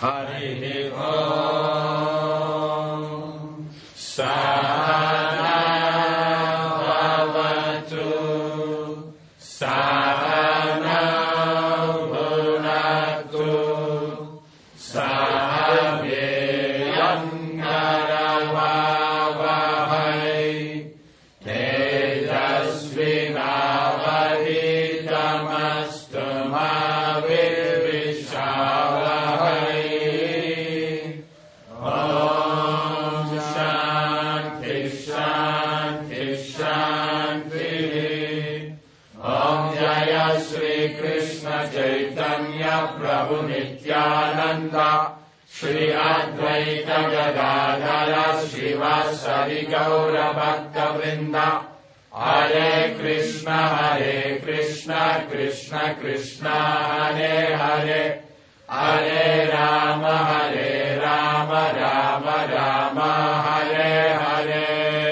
Hari Om Sahana Bhavatu Sahana Bhunatu Sahaviryangaravavahai Tejasvinavaditamastumavivishavahai. Om Shanti Shanti Shanti. Om Jaya Shri Krishna Chaitanya Prabhu Nityananda Shri Advaita Gadadhara Srivasadi Gaura Bhakta Vrinda. Hare Krishna Krishna Krishna Hare Hare, Hare Rama Rama Rama Hare Hare.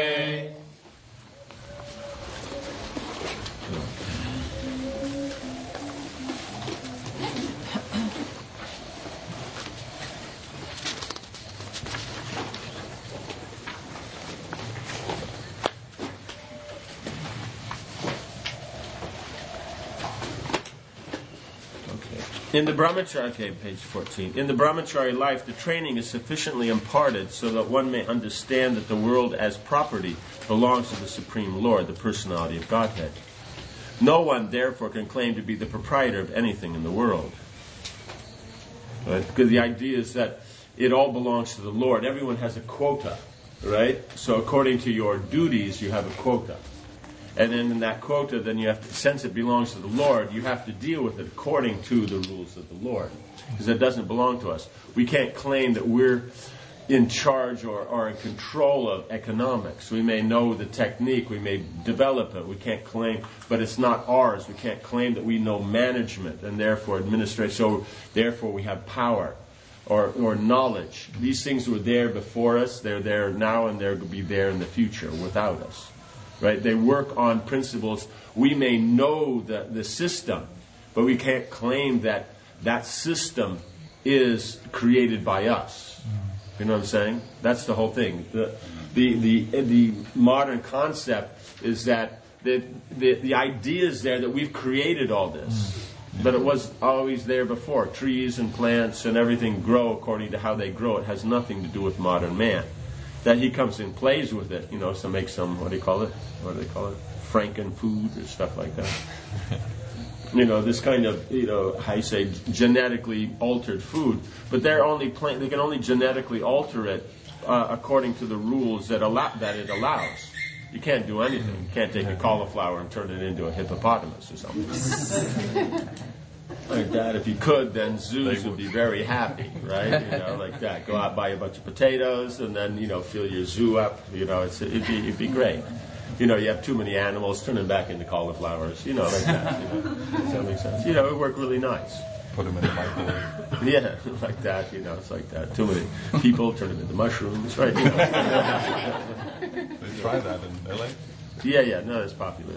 In the brahmachari, page 14. In the brahmachari life, the training is sufficiently imparted so that one may understand that the world as property belongs to the Supreme Lord, the personality of Godhead. No one, therefore, can claim to be the proprietor of anything in the world. Right? Because the idea is that it all belongs to the Lord. Everyone has a quota, right? So according to your duties, you have a quota. And then in that quota, then you have to, since it belongs to the Lord, you have to deal with it according to the rules of the Lord. Because it doesn't belong to us. We can't claim that we're in charge or in control of economics. We may know the technique, we may develop it, we can't claim, but it's not ours. We can't claim that we know management and therefore administration, so therefore we have power or knowledge. These things were there before us, they're there now, and they're going to be there in the future without us. Right? They work on principles. We may know the system, but we can't claim that that system is created by us. You know what I'm saying? That's the whole thing. The modern concept is that the idea is there that we've created all this, but it was always there before. Trees and plants and everything grow according to how they grow. It has nothing to do with modern man. That he comes and plays with it, to make some, what do they call it? Franken food or stuff like that. This kind of, how you say, genetically altered food. But they can only genetically alter it according to the rules that it allows. You can't do anything. You can't take a cauliflower and turn it into a hippopotamus or something. Like that. If you could, then zoos would be very happy, right? Like that. Go out, buy a bunch of potatoes, and then, fill your zoo up. It'd be great. You have too many animals, turn them back into cauliflowers. Like that. Does that make sense? It would work really nice. Put them in the microwave. Yeah, like that. It's like that. Too many people, turn them into mushrooms, right? They try that in LA. Yeah. No, it's popular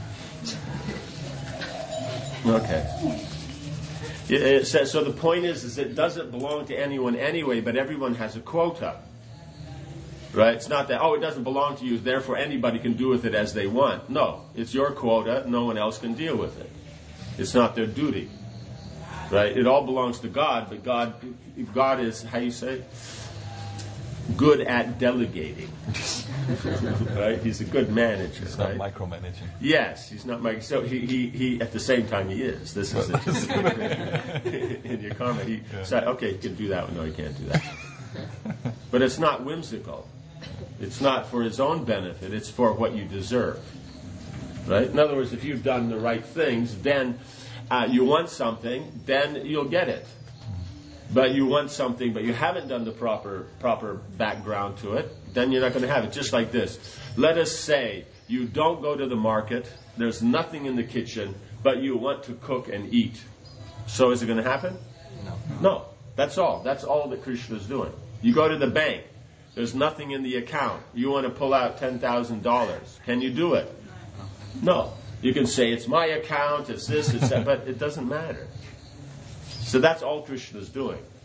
there. Okay. It says, so the point is it doesn't belong to anyone anyway, but everyone has a quota. Right? It's not that, it doesn't belong to you, therefore anybody can do with it as they want. No, it's your quota, no one else can deal with it. It's not their duty. Right? It all belongs to God, but God is, how you say? Good at delegating. Right? He's a good manager. He's not micromanaging. Yes, he's not micromanaging. So he at the same time he is. This is it. In your comment, he said, okay, you can do that one. No, you can't do that. But it's not whimsical. It's not for his own benefit. It's for what you deserve. Right? In other words, if you've done the right things, then you want something, then you'll get it. But you want something, but you haven't done the proper background to it, then you're not going to have it. Just like this. Let us say you don't go to the market, there's nothing in the kitchen, but you want to cook and eat. So is it going to happen? No. That's all. That's all that Krishna is doing. You go to the bank, there's nothing in the account. You want to pull out $10,000. Can you do it? No. You can say, it's my account, it's this, it's that, but it doesn't matter. So that's all Krishna is doing.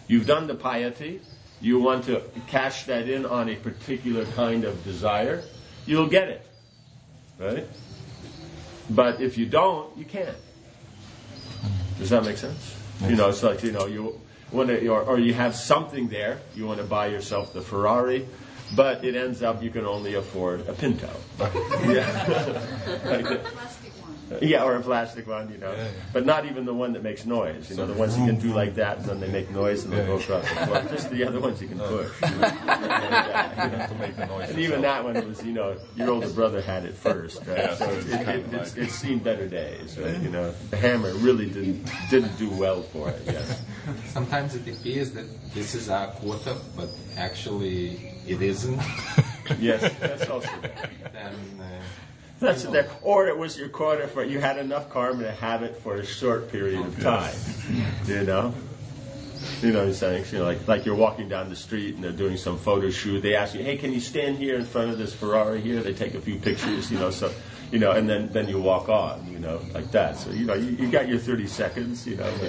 You've done the piety. You want to cash that in on a particular kind of desire. You'll get it. Right? But if you don't, you can't. Does that make sense? Yes. It's like, you want to, or you have something there. You want to buy yourself the Ferrari, but it ends up you can only afford a Pinto. Yeah. Yeah, or a plastic one, Yeah. But not even the one that makes noise. The ones you can do like that, and then they make noise and they go across the floor. Just the other ones you can push. You have to make the noise. And even that one was, your older brother had it first, right? Yeah, So it's seen better days, right? The hammer really didn't do well for it. Yes. Sometimes it appears that this is our quarter, but actually it isn't. Yes, that's also. Then, That's there. Or it was your quarter for you had enough karma to have it for a short period of time. He's saying, like you're walking down the street and they're doing some photo shoot. They ask you, hey, can you stand here in front of this Ferrari here? They take a few pictures, and then you walk on, like that. So you got your 30 seconds,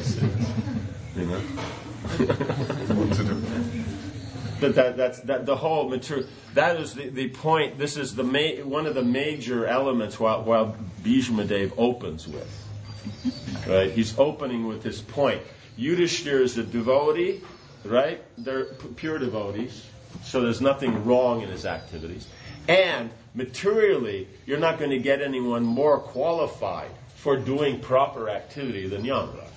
But that's the whole material. That is the point. This is one of the major elements while Bhishmadev opens with. Right? He's opening with this point. Yudhishthira is a devotee, right? They're pure devotees, so there's nothing wrong in his activities. And materially, you're not going to get anyone more qualified for doing proper activity than Yamaraj.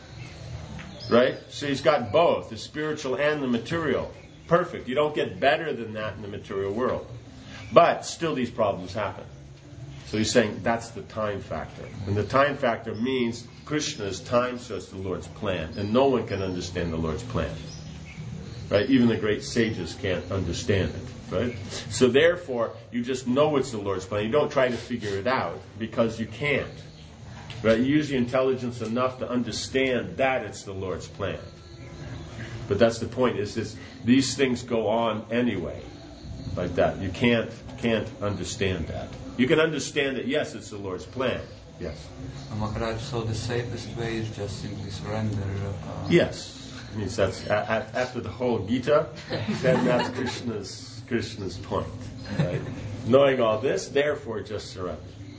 Right? So he's got both, the spiritual and the material. Perfect. You don't get better than that in the material world. But still these problems happen. So he's saying that's the time factor. And the time factor means Krishna is time, so it's the Lord's plan. And no one can understand the Lord's plan. Right? Even the great sages can't understand it. Right? So therefore, you just know it's the Lord's plan. You don't try to figure it out because you can't. Right? You use your intelligence enough to understand that it's the Lord's plan. But that's the point, is these things go on anyway, like that. You can't understand that. You can understand that, yes, it's the Lord's plan. Yes. Maharaj, so the safest way is just simply surrender. Yes. It means that's after the whole Gita, then that's Krishna's point. Right? Knowing all this, therefore just surrender.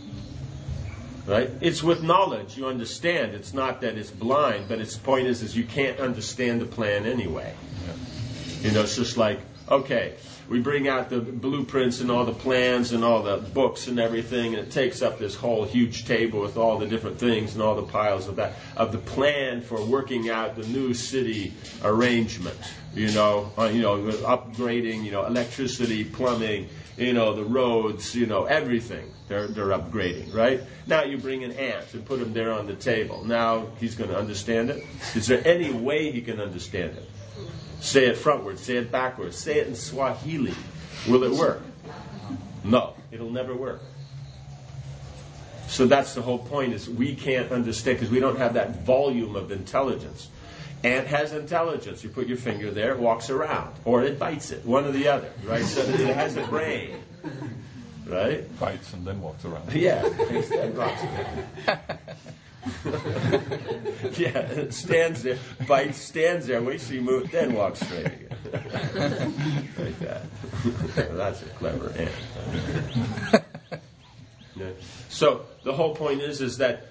Right? It's with knowledge, you understand. It's not that it's blind, but its point is you can't understand the plan anyway. Yeah. It's just like, okay, we bring out the blueprints and all the plans and all the books and everything, and it takes up this whole huge table with all the different things and all the piles of the plan for working out the new city arrangement. Upgrading, electricity, plumbing, the roads, everything. They're upgrading, right? Now you bring an ant and put him there on the table. Now he's going to understand it? Is there any way he can understand it? Say it frontwards, say it backwards, say it in Swahili. Will it work? No, it'll never work. So that's the whole point, is we can't understand because we don't have that volume of intelligence. Ant has intelligence. You put your finger there, it walks around. Or it bites it, one or the other, right? So it has a brain. Right? Bites and then walks around. Yeah, then walks around. Yeah, it stands there, bites, stands there, waits till you move, then walks straight again. Like that. That's a clever ant. Yeah. So the whole point is that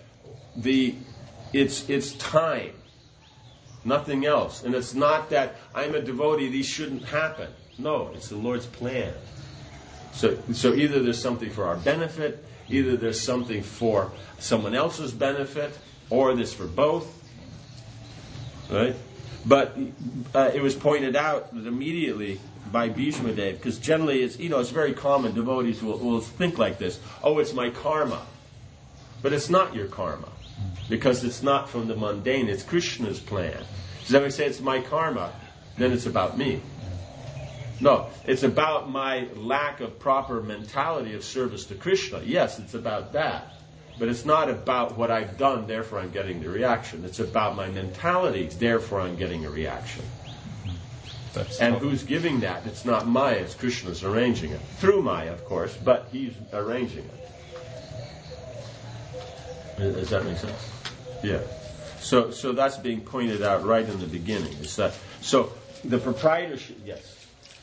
it's time, nothing else. And it's not that I'm a devotee, these shouldn't happen. No, it's the Lord's plan. So either there's something for our benefit, either there's something for someone else's benefit, or there's for both. Right? But it was pointed out that immediately by Bhishmadev, because generally it's very common, devotees will think like this, oh, it's my karma. But it's not your karma, because it's not from the mundane, it's Krishna's plan. So when we say it's my karma, then it's about me. No, it's about my lack of proper mentality of service to Krishna. Yes, it's about that. But it's not about what I've done, therefore I'm getting the reaction. It's about my mentality, therefore I'm getting a reaction. And who's giving that? It's not Maya, it's Krishna's arranging it. Through Maya, of course, but he's arranging it. Does that make sense? Yeah. So that's being pointed out right in the beginning. Is that so? The proprietorship, yes.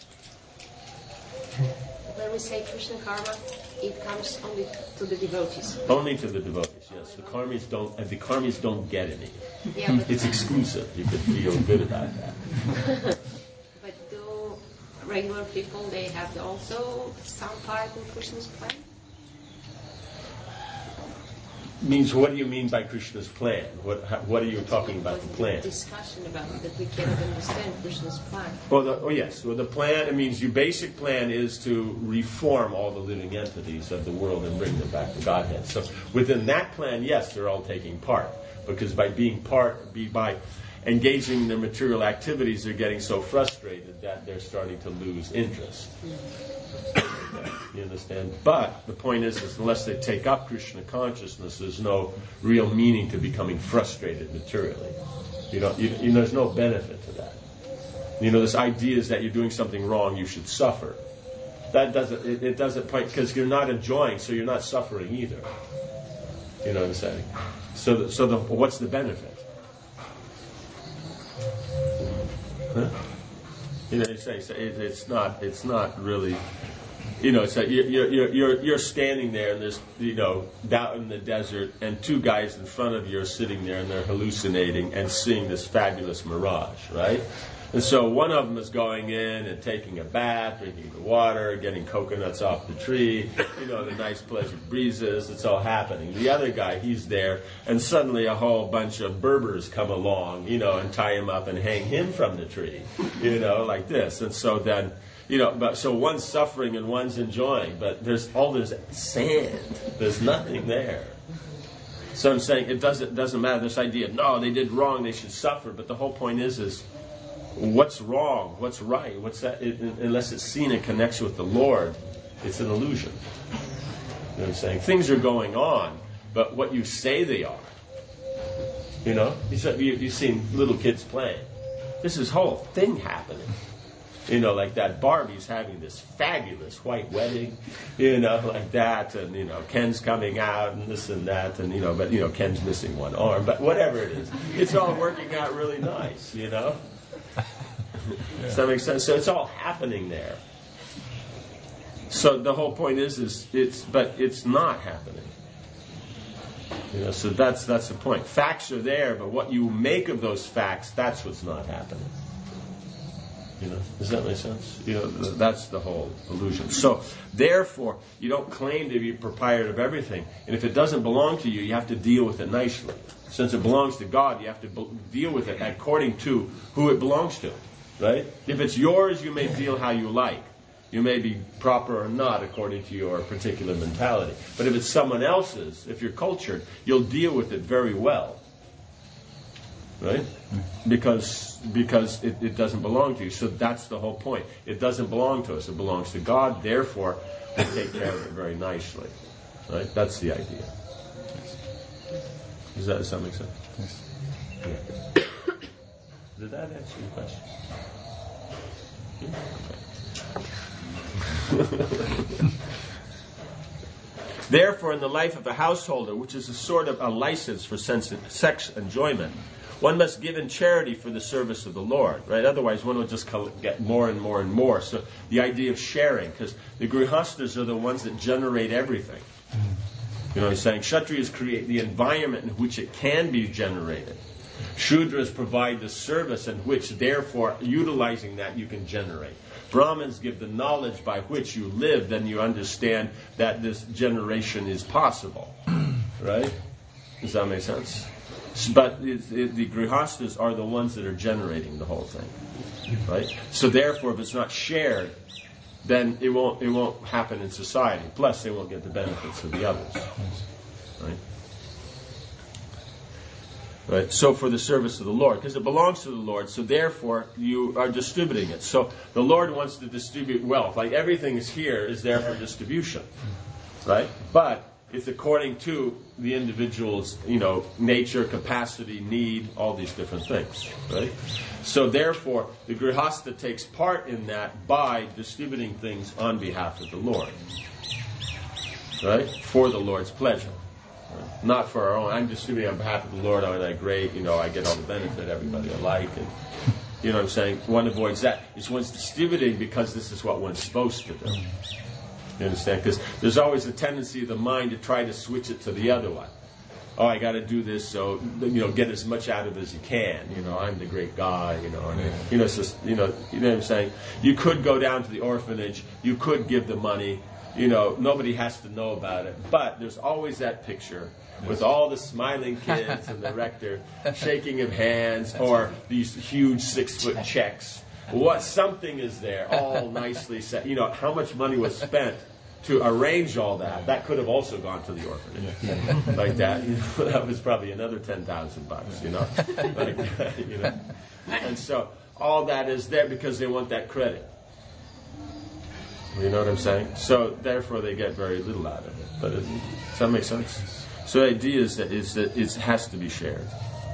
When we say Krishna karma, it comes only to the devotees. Only to the devotees, yes. The karmis don't get any. Yeah, but It's exclusive. You could feel good about that. But do regular people, they have also some part in Krishna's plan? Means, what do you mean by Krishna's plan? What are you talking about, the plan? Discussion about that we cannot understand Krishna's plan. Well, yes. Well, the plan, it means your basic plan is to reform all the living entities of the world and bring them back to Godhead. So within that plan, yes, they're all taking part. Because by by engaging in their material activities, they're getting so frustrated that they're starting to lose interest. You understand? But the point is unless they take up Krishna consciousness, there's no real meaning to becoming frustrated materially. There's no benefit to that. This idea is that you're doing something wrong, you should suffer. That doesn't point, because you're not enjoying, so you're not suffering either. You know what I'm saying? So what's the benefit? Huh? You say it's not really. So you're standing there, and there's down in the desert, and two guys in front of you are sitting there, and they're hallucinating and seeing this fabulous mirage, right? And so one of them is going in and taking a bath, drinking the water, getting coconuts off the tree, the nice pleasant breezes, it's all happening. The other guy, he's there, and suddenly a whole bunch of Berbers come along, and tie him up and hang him from the tree, like this. And so then, so one's suffering and one's enjoying, but there's sand. There's nothing there. So I'm saying it doesn't matter, this idea, no, they did wrong, they should suffer, but the whole point is what's wrong, what's right, what's that? Unless it's seen in connection with the Lord, it's an illusion. You know what I'm saying? Things are going on, but what you say they are. You've seen little kids playing. There's this whole thing happening. Like that Barbie's having this fabulous white wedding, like that, and, Ken's coming out and this and that, and, but, Ken's missing one arm, but whatever it is, it's all working out really nice, Does that make sense? So it's all happening there. So the whole point is it's not happening. So that's the point. Facts are there, but what you make of those facts, that's what's not happening. Does that make sense? That's the whole illusion. So, therefore, you don't claim to be proprietor of everything. And if it doesn't belong to you, you have to deal with it nicely. Since it belongs to God, you have to deal with it according to who it belongs to. Right? If it's yours, you may feel how you like. You may be proper or not according to your particular mentality. But if it's someone else's, if you're cultured, you'll deal with it very well. Right? Because it doesn't belong to you. So that's the whole point. It doesn't belong to us. It belongs to God. Therefore, we take care of it very nicely. Right? That's the idea. Does that make sense? Yes. Yeah. Did that answer your question? Okay. Therefore, in the life of a householder, which is a sort of a license for sex enjoyment, one must give in charity for the service of the Lord, right? Otherwise, one will just get more and more and more. So the idea of sharing, because the grihastas are the ones that generate everything. He's saying Kshatriyas create the environment in which it can be generated. Shudras provide the service in which, therefore, utilizing that, you can generate. Brahmins give the knowledge by which you live, then you understand that this generation is possible. Right? Does that make sense? But the grihastas are the ones that are generating the whole thing, right? So therefore, if it's not shared, then it won't happen in society. Plus, they won't get the benefits of the others, right? Right. So for the service of the Lord, because it belongs to the Lord. So therefore, you are distributing it. So the Lord wants to distribute wealth. Like everything is there for distribution, right? But it's according to the individual's, nature, capacity, need, all these different things, right? So therefore, the grihasta takes part in that by distributing things on behalf of the Lord, right? For the Lord's pleasure. Not for our own. I'm just doing it on behalf of the Lord. I'm like, great, I get all the benefit, everybody alike. And, you know what I'm saying? One avoids that. It's one's distributing because this is what one's supposed to do. You understand? Because there's always a tendency of the mind to try to switch it to the other one. Oh, I got to do this, so get as much out of it as you can. I'm the great guy. It's just, you know what I'm saying. You could go down to the orphanage. You could give the money. Nobody has to know about it. But there's always that picture with all the smiling kids and the rector shaking of hands, or these huge 6-foot checks. Something is there, all nicely set. How much money was spent to arrange all that? That could have also gone to the orphanage, like that. That was probably another $10,000. Like that, And so all that is there because they want that credit. You know what I'm saying? So therefore, they get very little out of it. But does that make sense? So the idea is that it has to be shared.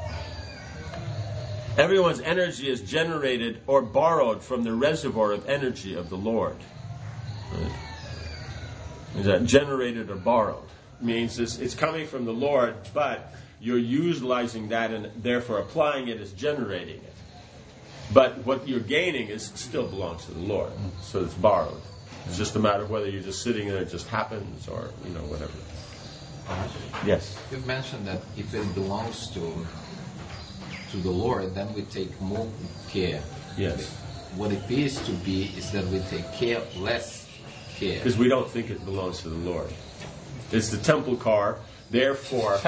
Everyone's energy is generated or borrowed from the reservoir of energy of the Lord. Right? Is that generated or borrowed? Means it's coming from the Lord, but you're utilizing that and therefore applying it as generating it. But what you're gaining still belongs to the Lord. So it's borrowed. It's just a matter of whether you're just sitting there, it just happens, or whatever. Yes. You've mentioned that if it belongs to the Lord, then we take more care. Yes. What it appears to be is that we take less care. Because we don't think it belongs to the Lord. It's the temple car. Therefore,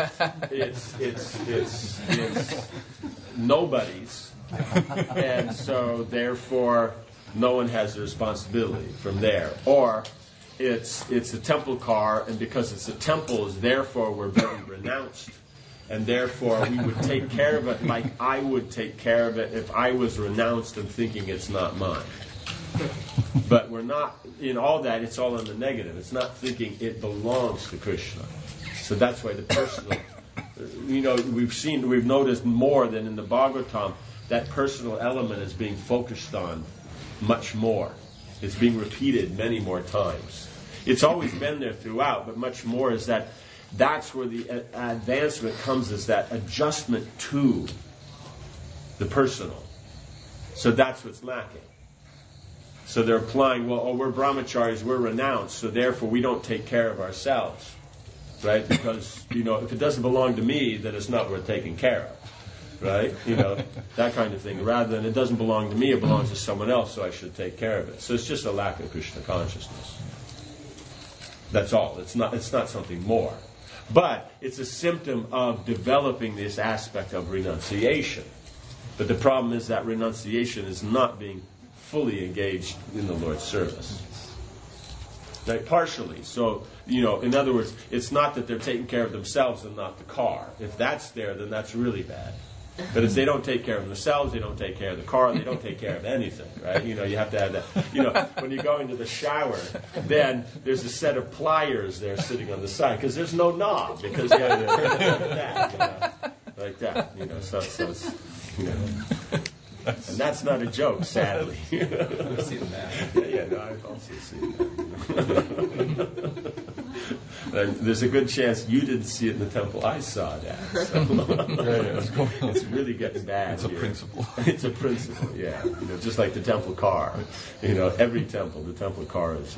it's nobody's, and so therefore no one has the responsibility from there. Or it's a temple car, and because it's a temple, therefore we're very renounced. And therefore, we would take care of it like I would take care of it if I was renounced and thinking it's not mine. But we're not, in all that, it's all in the negative. It's not thinking it belongs to Krishna. So that's why the personal, we've noticed more than in the Bhagavatam, that personal element is being focused on much more. It's being repeated many more times. It's always been there throughout, but much more is that's where the advancement comes, is that adjustment to the personal. So that's what's lacking. So they're applying, we're brahmacharis, we're renounced, so therefore we don't take care of ourselves. Right? Because, if it doesn't belong to me, then it's not worth taking care of. Right? That kind of thing. Rather than it doesn't belong to me, it belongs to someone else, so I should take care of it. So it's just a lack of Krishna consciousness. That's all. It's not something more. But it's a symptom of developing this aspect of renunciation. But the problem is that renunciation is not being fully engaged in the Lord's service. Like partially. So, in other words, it's not that they're taking care of themselves and not the car. If that's there, then that's really bad. But if they don't take care of themselves, they don't take care of the car, they don't take care of anything, right? You have to have that. When you go into the shower, then there's a set of pliers there sitting on the side, because there's no knob, because you have that, like that, so it's, and that's not a joke, sadly. I've seen that. I've also seen that. And there's a good chance you didn't see it in the temple. I saw that. So. It's really getting bad. It's a principle. It's a principle, yeah. Just like the temple car. Every temple, the temple car is,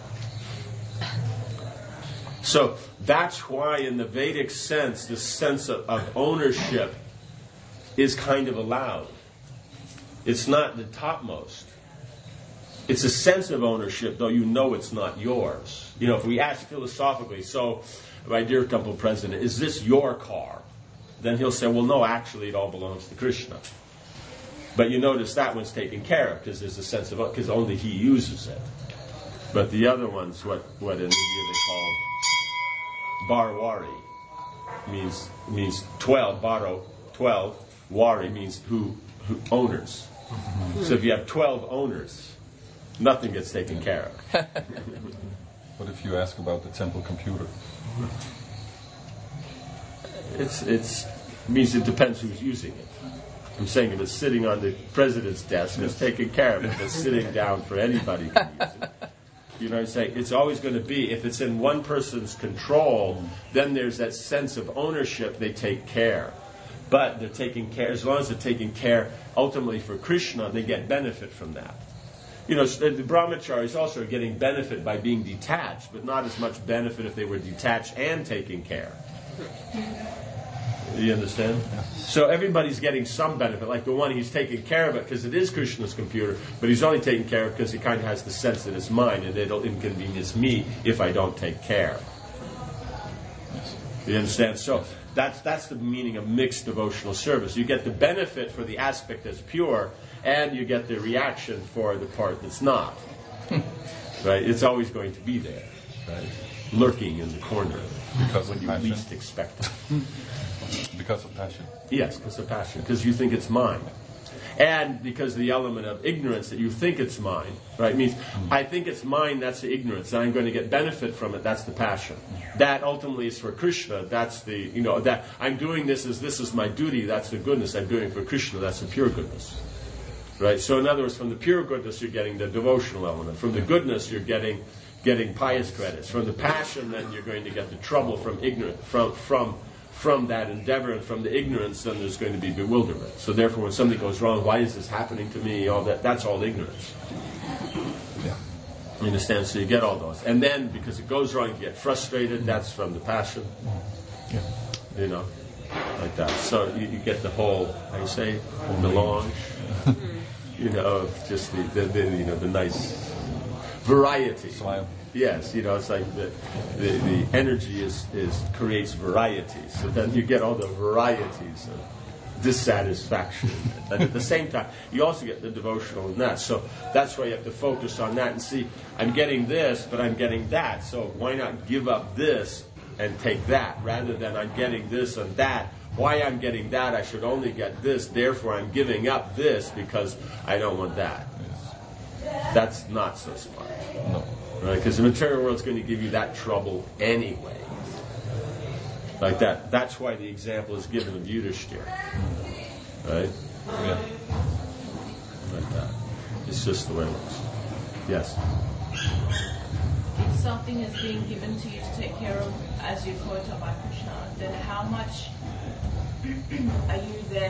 So that's why in the Vedic sense, the sense of ownership is kind of allowed. It's not the topmost. It's a sense of ownership, though it's not yours. If we ask philosophically, so, my dear temple president, is this your car? Then he'll say, well, no, actually it all belongs to Krishna. But you notice that one's taken care of, because there's a sense of, because only he uses it. But the other one's what in India they call barwari. Means 12, baro, 12, wari means who owners. So if you have 12 owners, nothing gets taken care of. What if you ask about the temple computer? It means it depends who's using it. I'm saying if it's sitting on the president's desk, it's taken care of. If it's sitting down for anybody can use it. You know what I'm saying? It's always going to be, if it's in one person's control, then there's that sense of ownership, they take care. But they're taking care, as long as they're taking care ultimately for Krishna, they get benefit from that. You know, the brahmacharis also are getting benefit by being detached, but not as much benefit if they were detached and taking care. You understand? So everybody's getting some benefit. Like the one, he's taking care of it because it is Krishna's computer, but he's only taking care of it because he kind of has the sense that it's mine and it'll inconvenience me if I don't take care. You understand? So that's the meaning of mixed devotional service. You get the benefit for the aspect that's pure, and you get the reaction for the part that's not. Right? It's always going to be there, right? Lurking in the corner Because when of you passion. least expect it. Because of passion. Yes, because of passion, because you think it's mine. And because of the element of ignorance that you think it's mine, right? It means, I think it's mine, that's the ignorance, and I'm going to get benefit from it, that's the passion. That ultimately is for Krishna, that's the, you know, that I'm doing this is my duty, that's the goodness, I'm doing it for Krishna, that's the pure goodness. Right? So in other words, from the pure goodness, you're getting the devotional element. From the goodness, you're getting pious credits. From the passion, then you're going to get the trouble from ignorance, from that endeavor, and from the ignorance, then there's going to be bewilderment. So therefore, when something goes wrong, why is this happening to me? All that's all ignorance. Yeah. You understand? So you get all those. And then, because it goes wrong, you get frustrated. That's from the passion. Yeah. You know, like that. So you get the whole, how you say, melange. You know, of just the you know, the nice variety. Smile. Yes, you know, it's like the energy is creates variety. So then you get all the varieties of dissatisfaction. And at the same time, you also get the devotional in that. So that's why you have to focus on that and see, I'm getting this, but I'm getting that. So why not give up this and take that, rather than I'm getting this and that. Why I'm getting that, I should only get this, therefore I'm giving up this because I don't want that. Yes. That's not so smart. No. Right? Because the material world's going to give you that trouble anyway. Like that. That's why the example is given of Yudhishthira. Right? Yeah. Like that. It's just the way it looks. Yes? If something is being given to you to take care of as your quota by Krishna, then how much are you then,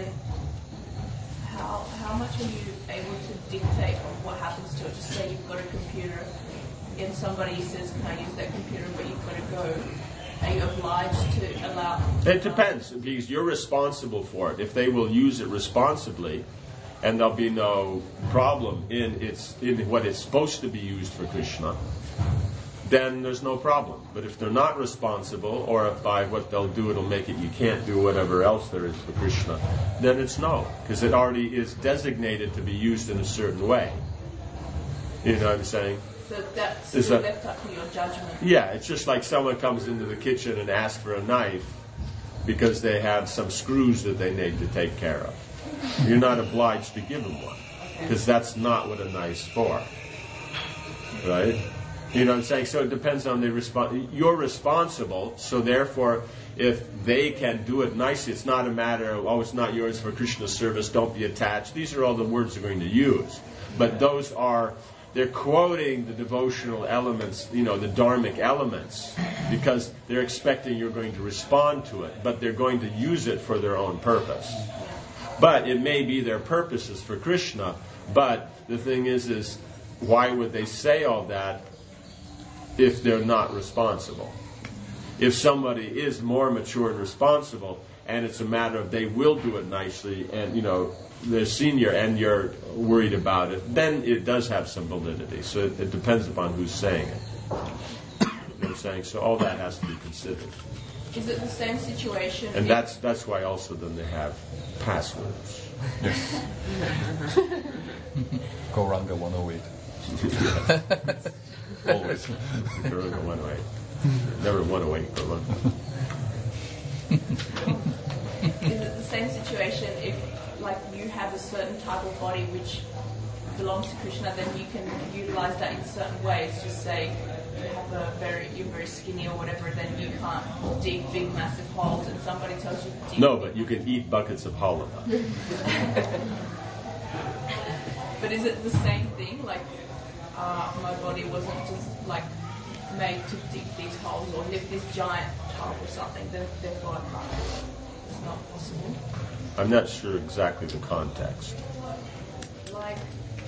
how much are you able to dictate on what happens to it? Just say you've got a computer and somebody says, can I use that computer, but you've got to go. Are you obliged to allow? It depends, because you're responsible for it. If they will use it responsibly, and there'll be no problem in what it's supposed to be used for Krishna, then there's no problem. But if they're not responsible, or if by what they'll do it'll make it you can't do whatever else there is for Krishna, then it's no, because it already is designated to be used in a certain way. You know what I'm saying? So that's Is still that- left up to your judgment. Yeah, it's just like someone comes into the kitchen and asks for a knife because they have some screws that they need to take care of. You're not obliged to give them one, because that's not what a knife's for. Right? You know what I'm saying? So it depends on the response. You're responsible, so therefore, if they can do it nicely, it's not a matter of, oh, it's not yours for Krishna's service, don't be attached. These are all the words they're going to use. But those are, they're quoting the devotional elements, you know, the dharmic elements, because they're expecting you're going to respond to it, but they're going to use it for their own purpose. But it may be their purpose is for Krishna, but the thing is why would they say all that if they're not responsible? If somebody is more mature and responsible, and it's a matter of they will do it nicely, and you know they're senior, and you're worried about it, then it does have some validity. So it depends upon who's saying it. You know what I'm saying? So all that has to be considered, Is it the same situation? and if- that's why also then they have passwords. Yes. Gauranga 108. Always. Gauranga 108. Never 108, but one. Is it the same situation if, like, you have a certain type of body which belongs to Krishna, then you can utilize that in certain ways? Just say you have you're very skinny or whatever, then you can't dig big, massive holes, and somebody tells you to dig. No, but you can eat buckets of halava. But is it the same thing? Like, my body wasn't just like made to dig these holes or lift this giant tub or something, then therefore I can't. It's not possible. I'm not sure exactly the context. Like,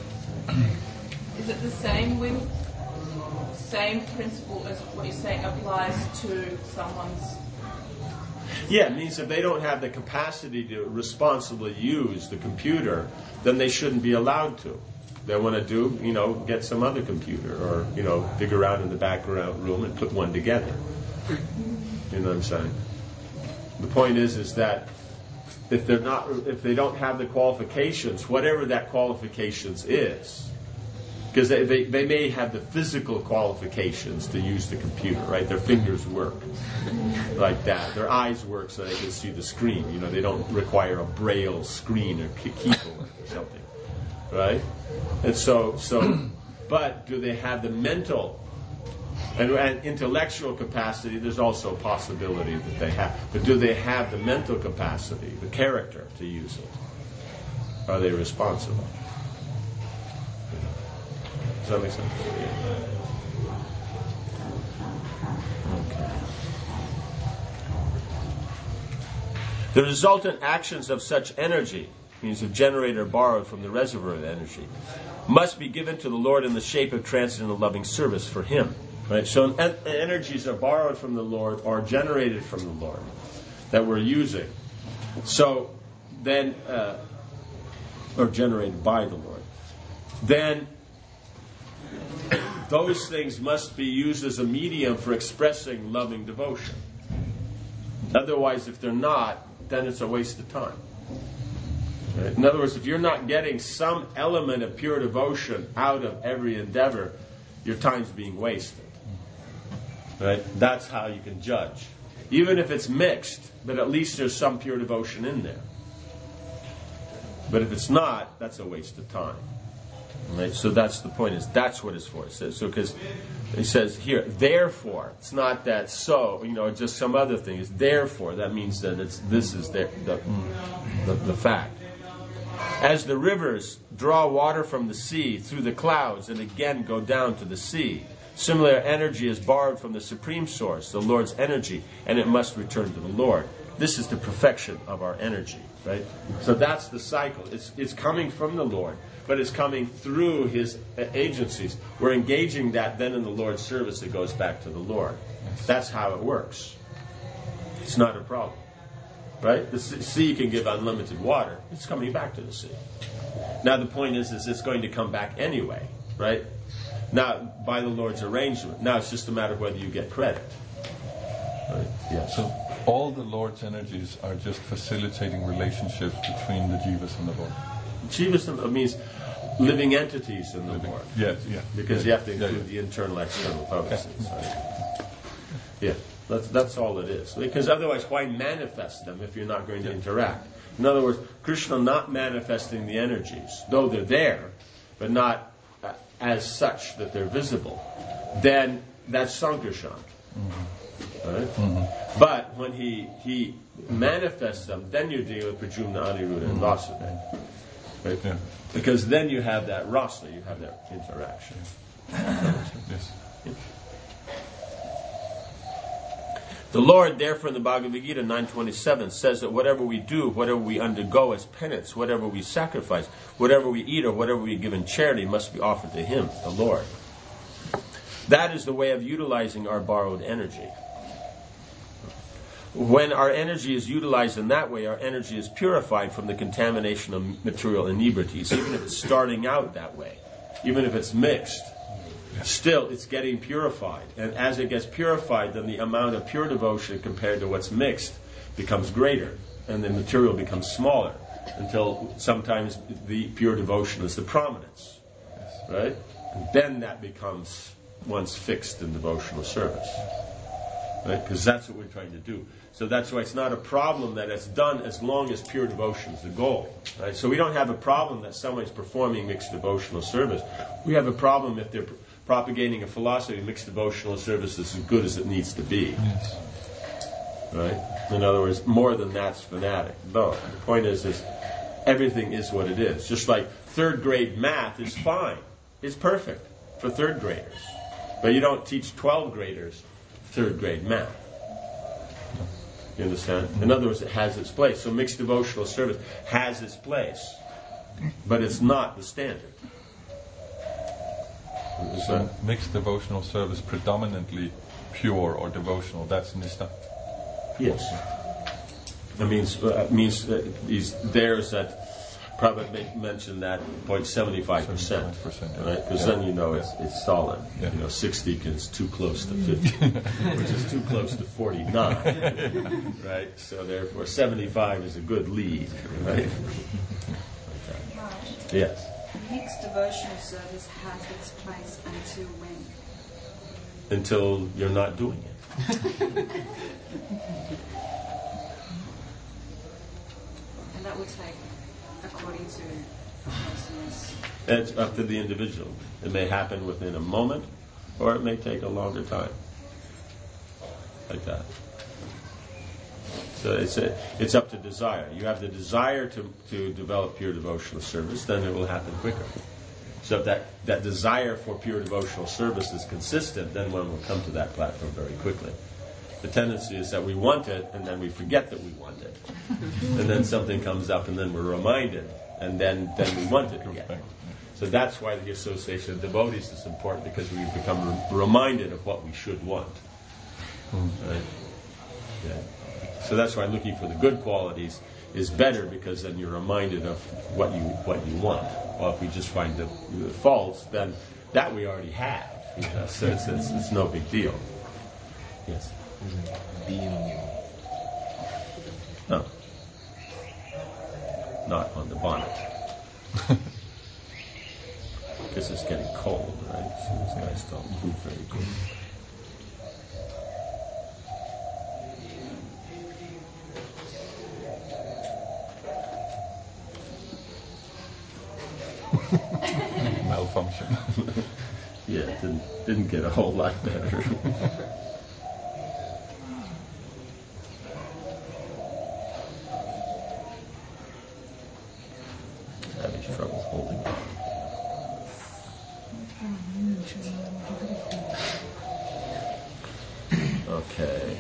is it the same principle as what you're saying applies to someone's? Yeah, it means if they don't have the capacity to responsibly use the computer, then they shouldn't be allowed to. They want to do, get some other computer or, dig around in the background room and put one together. You know what I'm saying? The point is that if they don't have the qualifications, whatever that qualifications is, because they may have the physical qualifications to use the computer, right? Their fingers work like that. Their eyes work so they can see the screen. They don't require a braille screen or keyboard or something, right? And so, but do they have the mental and intellectual capacity? There's also a possibility that they have. But do they have the mental capacity, the character to use it? Are they responsible? Does that make sense? Okay. The resultant actions of such energy, means a generator borrowed from the reservoir of energy, must be given to the Lord in the shape of transcendental loving service for Him. Right? So energies are borrowed from the Lord or generated from the Lord that we're using. So then, or generated by the Lord. Then those things must be used as a medium for expressing loving devotion. Otherwise, if they're not, then it's a waste of time. Right? In other words, if you're not getting some element of pure devotion out of every endeavor, your time's being wasted. Right? That's how you can judge. Even if it's mixed, but at least there's some pure devotion in there. But if it's not, that's a waste of time. Right? So that's the point. That's what it's for. It says so because it says here, therefore. It's not that so, just some other thing. It's therefore. That means that this is the fact. As the rivers draw water from the sea through the clouds and again go down to the sea, similar energy is borrowed from the supreme source, the Lord's energy, and it must return to the Lord. This is the perfection of our energy, right? So that's the cycle. It's coming from the Lord, but it's coming through His agencies. We're engaging that then in the Lord's service. It goes back to the Lord. That's how it works. It's not a problem. Right? The sea can give unlimited water. It's coming back to the sea. Now the point is it's going to come back anyway, right? Now, by the Lord's arrangement. Now it's just a matter of whether you get credit. Right? Yeah. So all the Lord's energies are just facilitating relationships between the jivas and the Lord. Jivas means living entities in the Lord. Yes, yeah. Because you have to include the internal, external potencies. Right? Yeah. That's all it is. Because otherwise, why manifest them if you're not going to interact? In other words, Krishna not manifesting the energies, though they're there, but not as such that they're visible, then that's Sankarshan. Mm-hmm. Right? Mm-hmm. But when he manifests them, then you're dealing with Pradyumna, Aniruddha, and Vasudeva. Right? Yeah. Because then you have that rasa, you have that interaction. Yes. Yeah. The Lord, therefore, in the Bhagavad Gita 9:27 says that whatever we do, whatever we undergo as penance, whatever we sacrifice, whatever we eat, or whatever we give in charity must be offered to Him, the Lord. That is the way of utilizing our borrowed energy. When our energy is utilized in that way, our energy is purified from the contamination of material inebrities, even if it's starting out that way, even if it's mixed. Still, it's getting purified. And as it gets purified, then the amount of pure devotion compared to what's mixed becomes greater. And the material becomes smaller. Until sometimes the pure devotion is the prominence. Right? And then that becomes one's fixed in devotional service. Right? Because that's what we're trying to do. So that's why it's not a problem that it's done as long as pure devotion is the goal. Right? So we don't have a problem that someone's performing mixed devotional service. We have a problem if they're propagating a philosophy of mixed devotional service is as good as it needs to be. Yes. Right? In other words, more than that's fanatic. No. The point is everything is what it is. Just like third grade math is fine. It's perfect. for third graders. But you don't teach 12 graders third grade math. You understand? In other words, it has its place. So mixed devotional service has its place, but it's not the standard. So mixed devotional service predominantly pure or devotional, that's Nista? Yes. That means there's that. Prabhupada mentioned that 0.75%, 75%, right? Because then you know it's solid. Yeah. 60 is too close to 50, which is too close to 49, right? So therefore, 75 is a good lead, right? Yes. Mixed devotional service has its place until when? Until you're not doing it. And that would take, according to a person's... It's up to the individual. It may happen within a moment, or it may take a longer time. Like that. So it's up to desire. You have the desire to develop pure devotional service, then it will happen quicker. So if that desire for pure devotional service is consistent, then one will come to that platform very quickly. The tendency is that we want it, and then we forget that we want it. And then something comes up, and then we're reminded, and then we want it again. So that's why the association of devotees is important, because we become reminded of what we should want. Right? Yeah. So that's why looking for the good qualities is better, because then you're reminded of what you want. Well, if we just find the faults, then that we already have. So it's no big deal. Yes. Being you. No. Not on the bonnet. Because it's getting cold, right? So these guys don't move very good. Malfunction. Yeah, it didn't get a whole lot better. Having trouble holding on. Okay.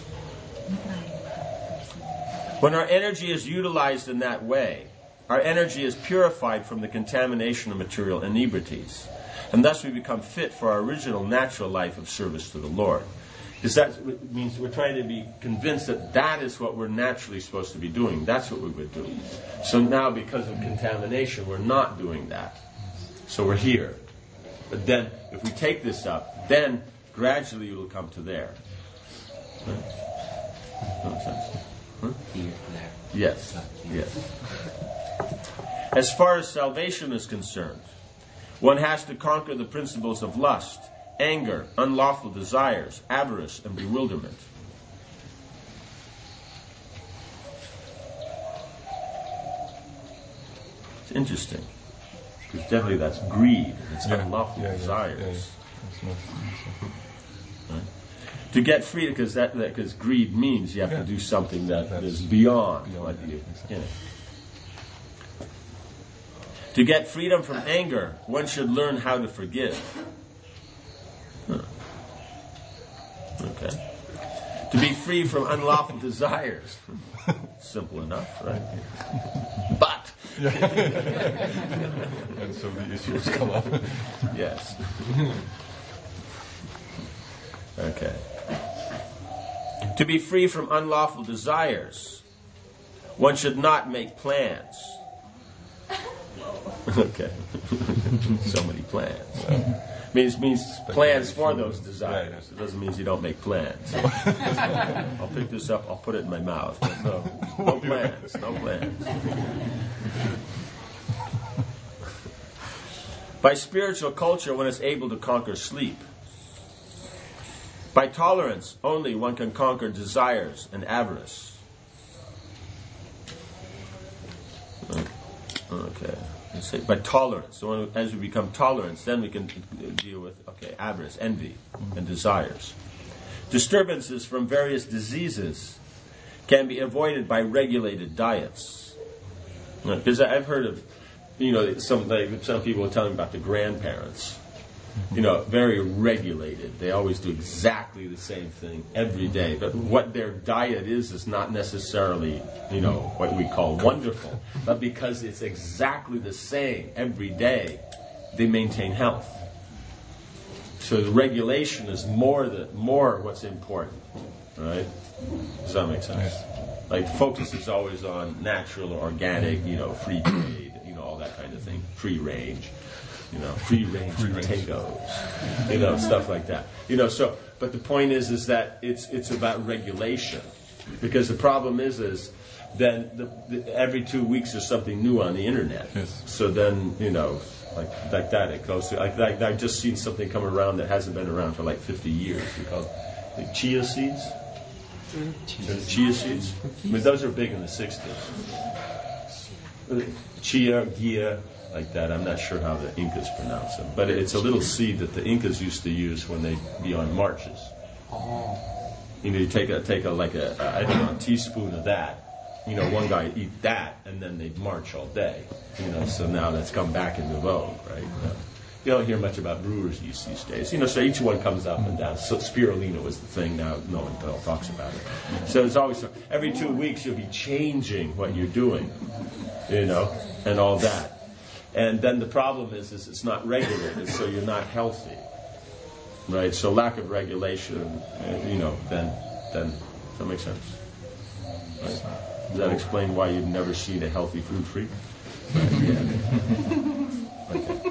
When our energy is utilized in that way, our energy is purified from the contamination of material inebrities, and thus we become fit for our original natural life of service to the Lord. Because that means we're trying to be convinced that is what we're naturally supposed to be doing. That's what we would do. So now, because of contamination, we're not doing that. So we're here. But then, if we take this up, then gradually it will come to there. Right? No sense. Huh? Here, there. Yes. Yes. As far as salvation is concerned, one has to conquer the principles of lust, anger, unlawful desires, avarice, and bewilderment. It's interesting. Because generally that's greed. It's unlawful desires. Right? To get free, because greed means you have to do something that is beyond what you... To get freedom from anger, one should learn how to forgive. Okay. To be free from unlawful desires. Simple enough, right? But. And so the issues come up. Yes. Okay. To be free from unlawful desires, one should not make plans. Okay. So many plans. Means plans for those desires. It doesn't mean you don't make plans. I'll pick this up, I'll put it in my mouth. But no plans, no plans. By spiritual culture, one is able to conquer sleep. By tolerance, only one can conquer desires and avarice. Okay. By tolerance. So as we become tolerant, then we can deal with, avarice, envy, and desires. Disturbances from various diseases can be avoided by regulated diets. Because I've heard of, some people are telling about the grandparents. very regulated. They always do exactly the same thing every day. But what their diet is not necessarily, what we call wonderful. But because it's exactly the same every day, they maintain health. So the regulation is more what's important, right? Does that make sense? Yes. Like focus is always on natural, organic, free trade, all that kind of thing, free range. Free range potatoes, stuff like that. But the point is that it's about regulation, because the problem is then every 2 weeks there's something new on the internet. Yes. So then like that it goes to like I've just seen something come around that hasn't been around for like 50 years. We call it chia seeds. Chia seeds. I mean, those are big in the 60s. Chia, gia. Like that. I'm not sure how the Incas pronounce them, but it's a little seed that the Incas used to use when they'd be on marches. Oh. You take a teaspoon of that. One guy would eat that, and then they'd march all day. So now that's come back into vogue, right? You don't hear much about brewers yeast these days. So each one comes up and down. So spirulina was the thing. Now no one talks about it. So it's always every 2 weeks you'll be changing what you're doing, and all that. And then the problem is it's not regulated, so you're not healthy, right? So lack of regulation, then does that make sense? Right? Does that explain why you've never seen a healthy food freak? Right? Yeah. Okay.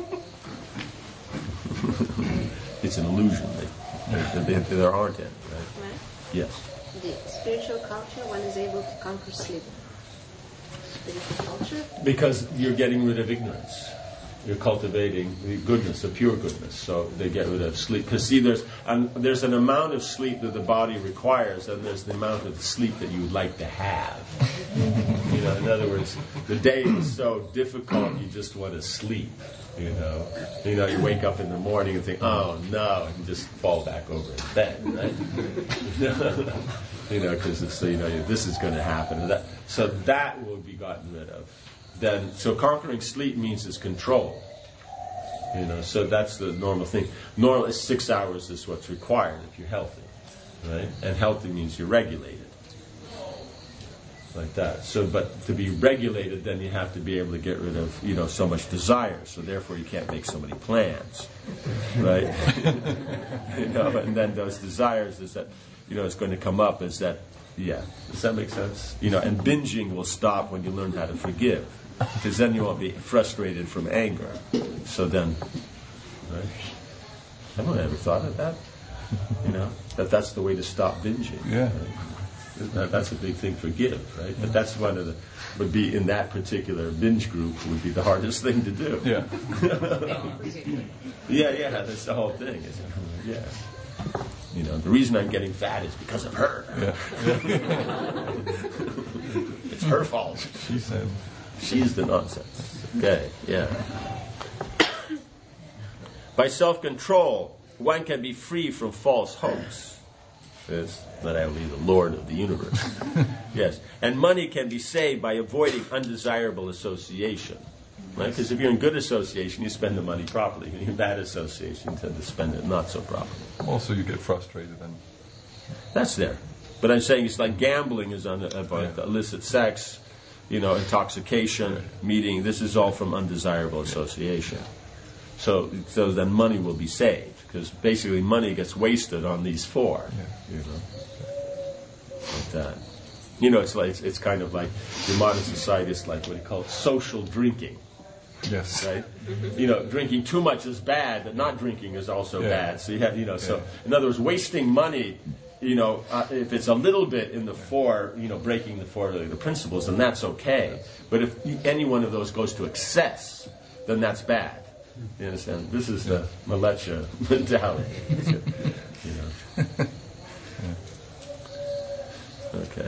It's an illusion. There aren't any, right? Right? Yes. The spiritual culture, one is able to conquer sleep. Spiritual culture? Because you're getting rid of ignorance. You're cultivating the goodness, the pure goodness. So they get rid of sleep. Because see, there's an amount of sleep that the body requires, and there's the amount of sleep that you would like to have. In other words, the day is so difficult, you just want to sleep. You wake up in the morning and think, oh no, and just fall back over in bed, right? Because this is going to happen. So that will be gotten rid of. So conquering sleep means it's control. So that's the normal thing. Normal is 6 hours is what's required if you're healthy, right? And healthy means you're regulated. Like that. So, but to be regulated, then you have to be able to get rid of, so much desire. So therefore, you can't make so many plans, right? And then those desires is that, it's going to come up is that, does that make sense? And binging will stop when you learn how to forgive, because then you won't be frustrated from anger. So then, right? Haven't I ever thought of that? That's the way to stop binging. Yeah. Right? That's a big thing, forgive, right? But that's would be in that particular binge group would be the hardest thing to do. Yeah. Yeah, that's the whole thing, isn't it? Yeah. The reason I'm getting fat is because of her. Yeah. It's her fault. She said. She's the nonsense. Okay, yeah. By self-control, one can be free from false hopes. Yes, that I will be the Lord of the universe. Yes, and money can be saved by avoiding undesirable association. Right? Because if you're in good association, you spend the money properly. If you're in bad association, you tend to spend it not so properly. Also, you get frustrated and. That's there. But I'm saying it's like gambling is about illicit sex, intoxication, meeting. This is all from undesirable association. So then money will be saved. Because basically money gets wasted on these four, like that. It's kind of like the modern society is like what you call social drinking. Yes. Right. Drinking too much is bad, but not drinking is also bad. So you have, So in other words, wasting money, if it's a little bit in the four, breaking the four the principles, then that's okay. But if any one of those goes to excess, then that's bad. You understand? This is the Malecha mentality. Okay.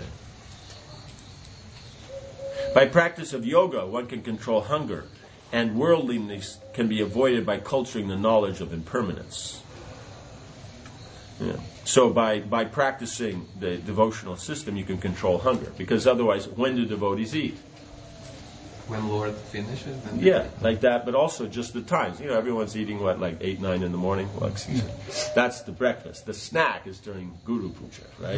By practice of yoga, one can control hunger, and worldliness can be avoided by culturing the knowledge of impermanence. Yeah. So by practicing the devotional system, you can control hunger, because otherwise, when do devotees eat? When Lord finishes, then Yeah, like that, but also just the times. You know, everyone's eating, what, like 8, 9 in the morning? Well, excuse me. That's the breakfast. The snack is during Guru Puja, right?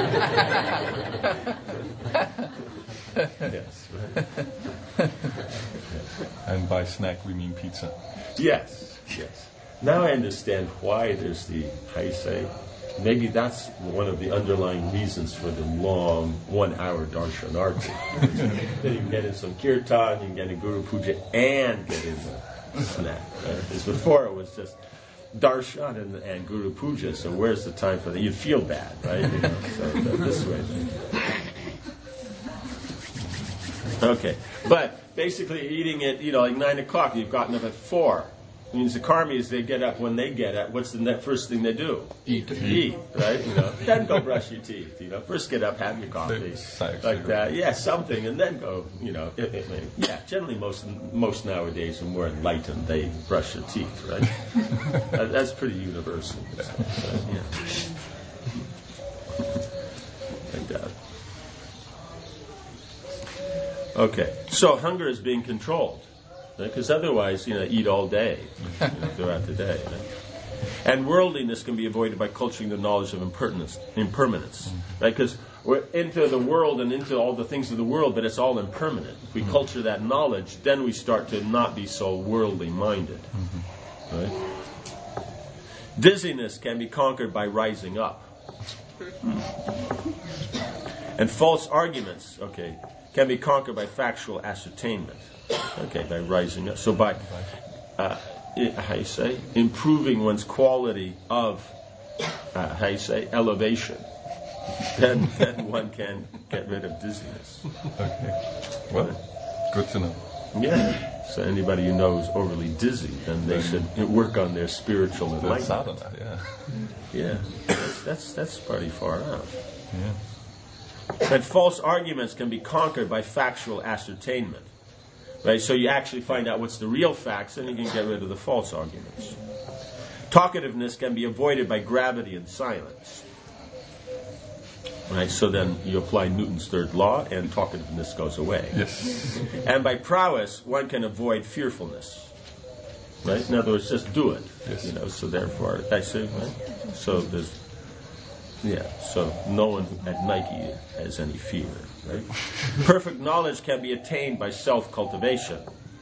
Yes, right. And by snack we mean pizza. Yes, yes. Now I understand why there's the, how you say, maybe that's one of the underlying reasons for the long 1 hour darshanarti. Then you can get in some kirtan, you can get in Guru Puja, and get in the snack. Right? Because before it was just darshan and Guru Puja, so where's the time for that? You'd feel bad, right? You know, so this way. Okay, but basically eating it, you know, like 9 o'clock, you've gotten up at 4. It means the karmis, they get up when they get up. What's the first thing they do? Eat. Right? You know, then go brush your teeth. You know, first get up, have your coffee, like that. Yeah, something, and then go. You know, yeah. Generally, most nowadays, when we're enlightened, they brush their teeth. Right? That's pretty universal. Yeah. Like that. Okay, so hunger is being controlled. Because otherwise, you know, eat all day, you know, throughout the day. Right? And worldliness can be avoided by culturing the knowledge of impermanence. Right? Because we're into the world and into all the things of the world, but it's all impermanent. If we culture that knowledge, then we start to not be so worldly minded. Right? Dizziness can be conquered by rising up. And false arguments, can be conquered by factual ascertainment. By rising up. So by, how you say, improving one's quality of, elevation, then one can get rid of dizziness. Okay. Well, good to know. Yeah. So anybody who knows overly dizzy, then they should work on their spiritual enlightenment. Sadhana, yeah. Yeah. That's pretty far out. Yeah. And false arguments can be conquered by factual ascertainment. Right, so you actually find out what's the real facts, and you can get rid of the false arguments. Talkativeness can be avoided by gravity and silence. Right, so then you apply Newton's third law, and talkativeness goes away. Yes. And by prowess, one can avoid fearfulness. Right, in other words, just do it. Yes. You know, so therefore, I say, right? So there's, so no one at Nike has any fear. Right? Perfect knowledge can be attained by self-cultivation.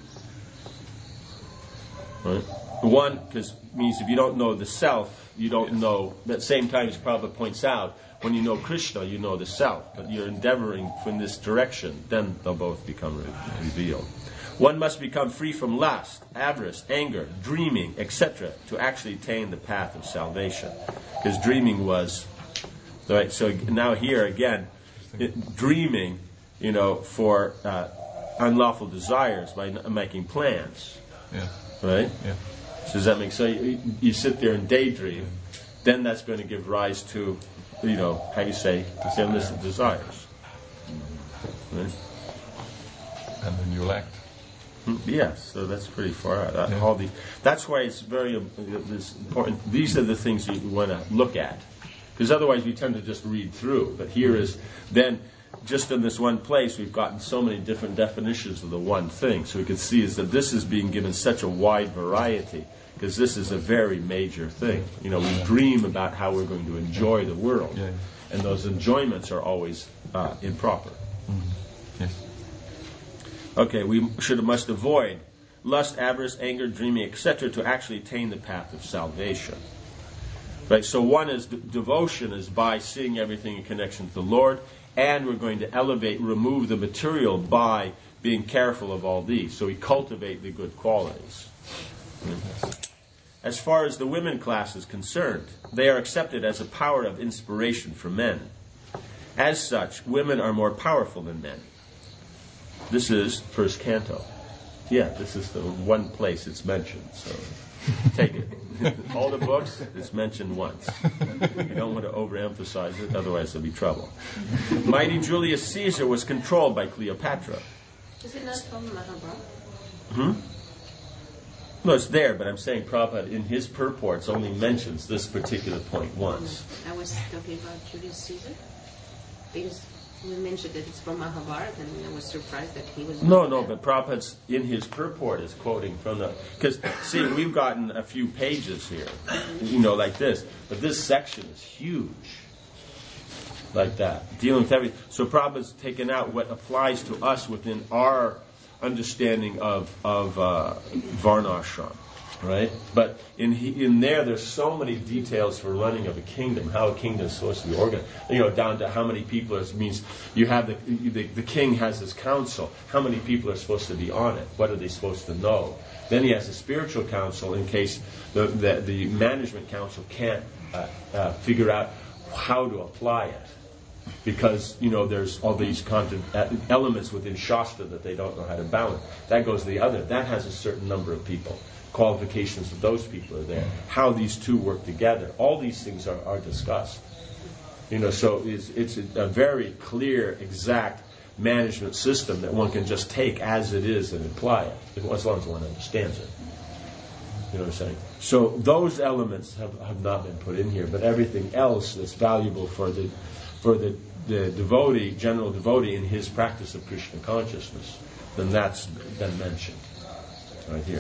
Right? One, because means if you don't know the self, you don't know. At the same time, as Prabhupada points out, when you know Krishna, you know the self. But you're endeavoring in this direction, then they'll both become revealed. One must become free from lust, avarice, anger, dreaming, etc., to actually attain the path of salvation. Because dreaming was, right? So now here again. Dreaming, you know, for unlawful desires by making plans. Yeah. Right? Yeah. So does that make sense? So you sit there and daydream, then that's going to give rise to, you know, how you say, illicit desires. Right? And then you'll act. Yes, so that's pretty far out. That's why it's very important. These are the things you want to look at. Because otherwise we tend to just read through. But here is, then, just in this one place, we've gotten so many different definitions of the one thing. So we can see is that this is being given such a wide variety, because this is a very major thing. You know, we dream about how we're going to enjoy the world. Yeah. And those enjoyments are always improper. Mm-hmm. Yes. Okay, we must avoid lust, avarice, anger, dreaming, etc., to actually attain the path of salvation. Right, so one is devotion is by seeing everything in connection to the Lord, and we're going to remove the material by being careful of all these. So we cultivate the good qualities. As far as the women class is concerned, they are accepted as a power of inspiration for men. As such, women are more powerful than men. This is first canto. Yeah, this is the one place it's mentioned, so take it. All the books, it's mentioned once. You don't want to overemphasize it, otherwise there'll be trouble. Mighty Julius Caesar was controlled by Cleopatra. Is it not from Mahabharata? No, it's there, but I'm saying Prabhupada in his purports only mentions this particular point once. I was talking about Julius Caesar. Because We mentioned that it's from Mahabharata, and I was surprised that he was... No, but Prabhupada's in his purport is quoting from the... Because, see, we've gotten a few pages here, like this. But this section is huge. Like that. Dealing with everything. So Prabhupada's taken out what applies to us within our understanding of Varnashram. Right? But in there's so many details for running of a kingdom, how a kingdom is supposed to be organized. Down to how many people. It means you have the king has his council. How many people are supposed to be on it? What are they supposed to know? Then he has a spiritual council in case the management council can't figure out how to apply it. Because, there's all these elements within Shastra that they don't know how to balance. That goes to the other. That has a certain number of people. Qualifications of those people are there. How these two work together. All these things are discussed. So it's a very clear, exact management system that one can just take as it is and apply it, as long as one understands it. You know what I'm saying? So those elements have not been put in here, but everything else that's valuable for the devotee, general devotee, in his practice of Krishna consciousness, then that's been mentioned right here.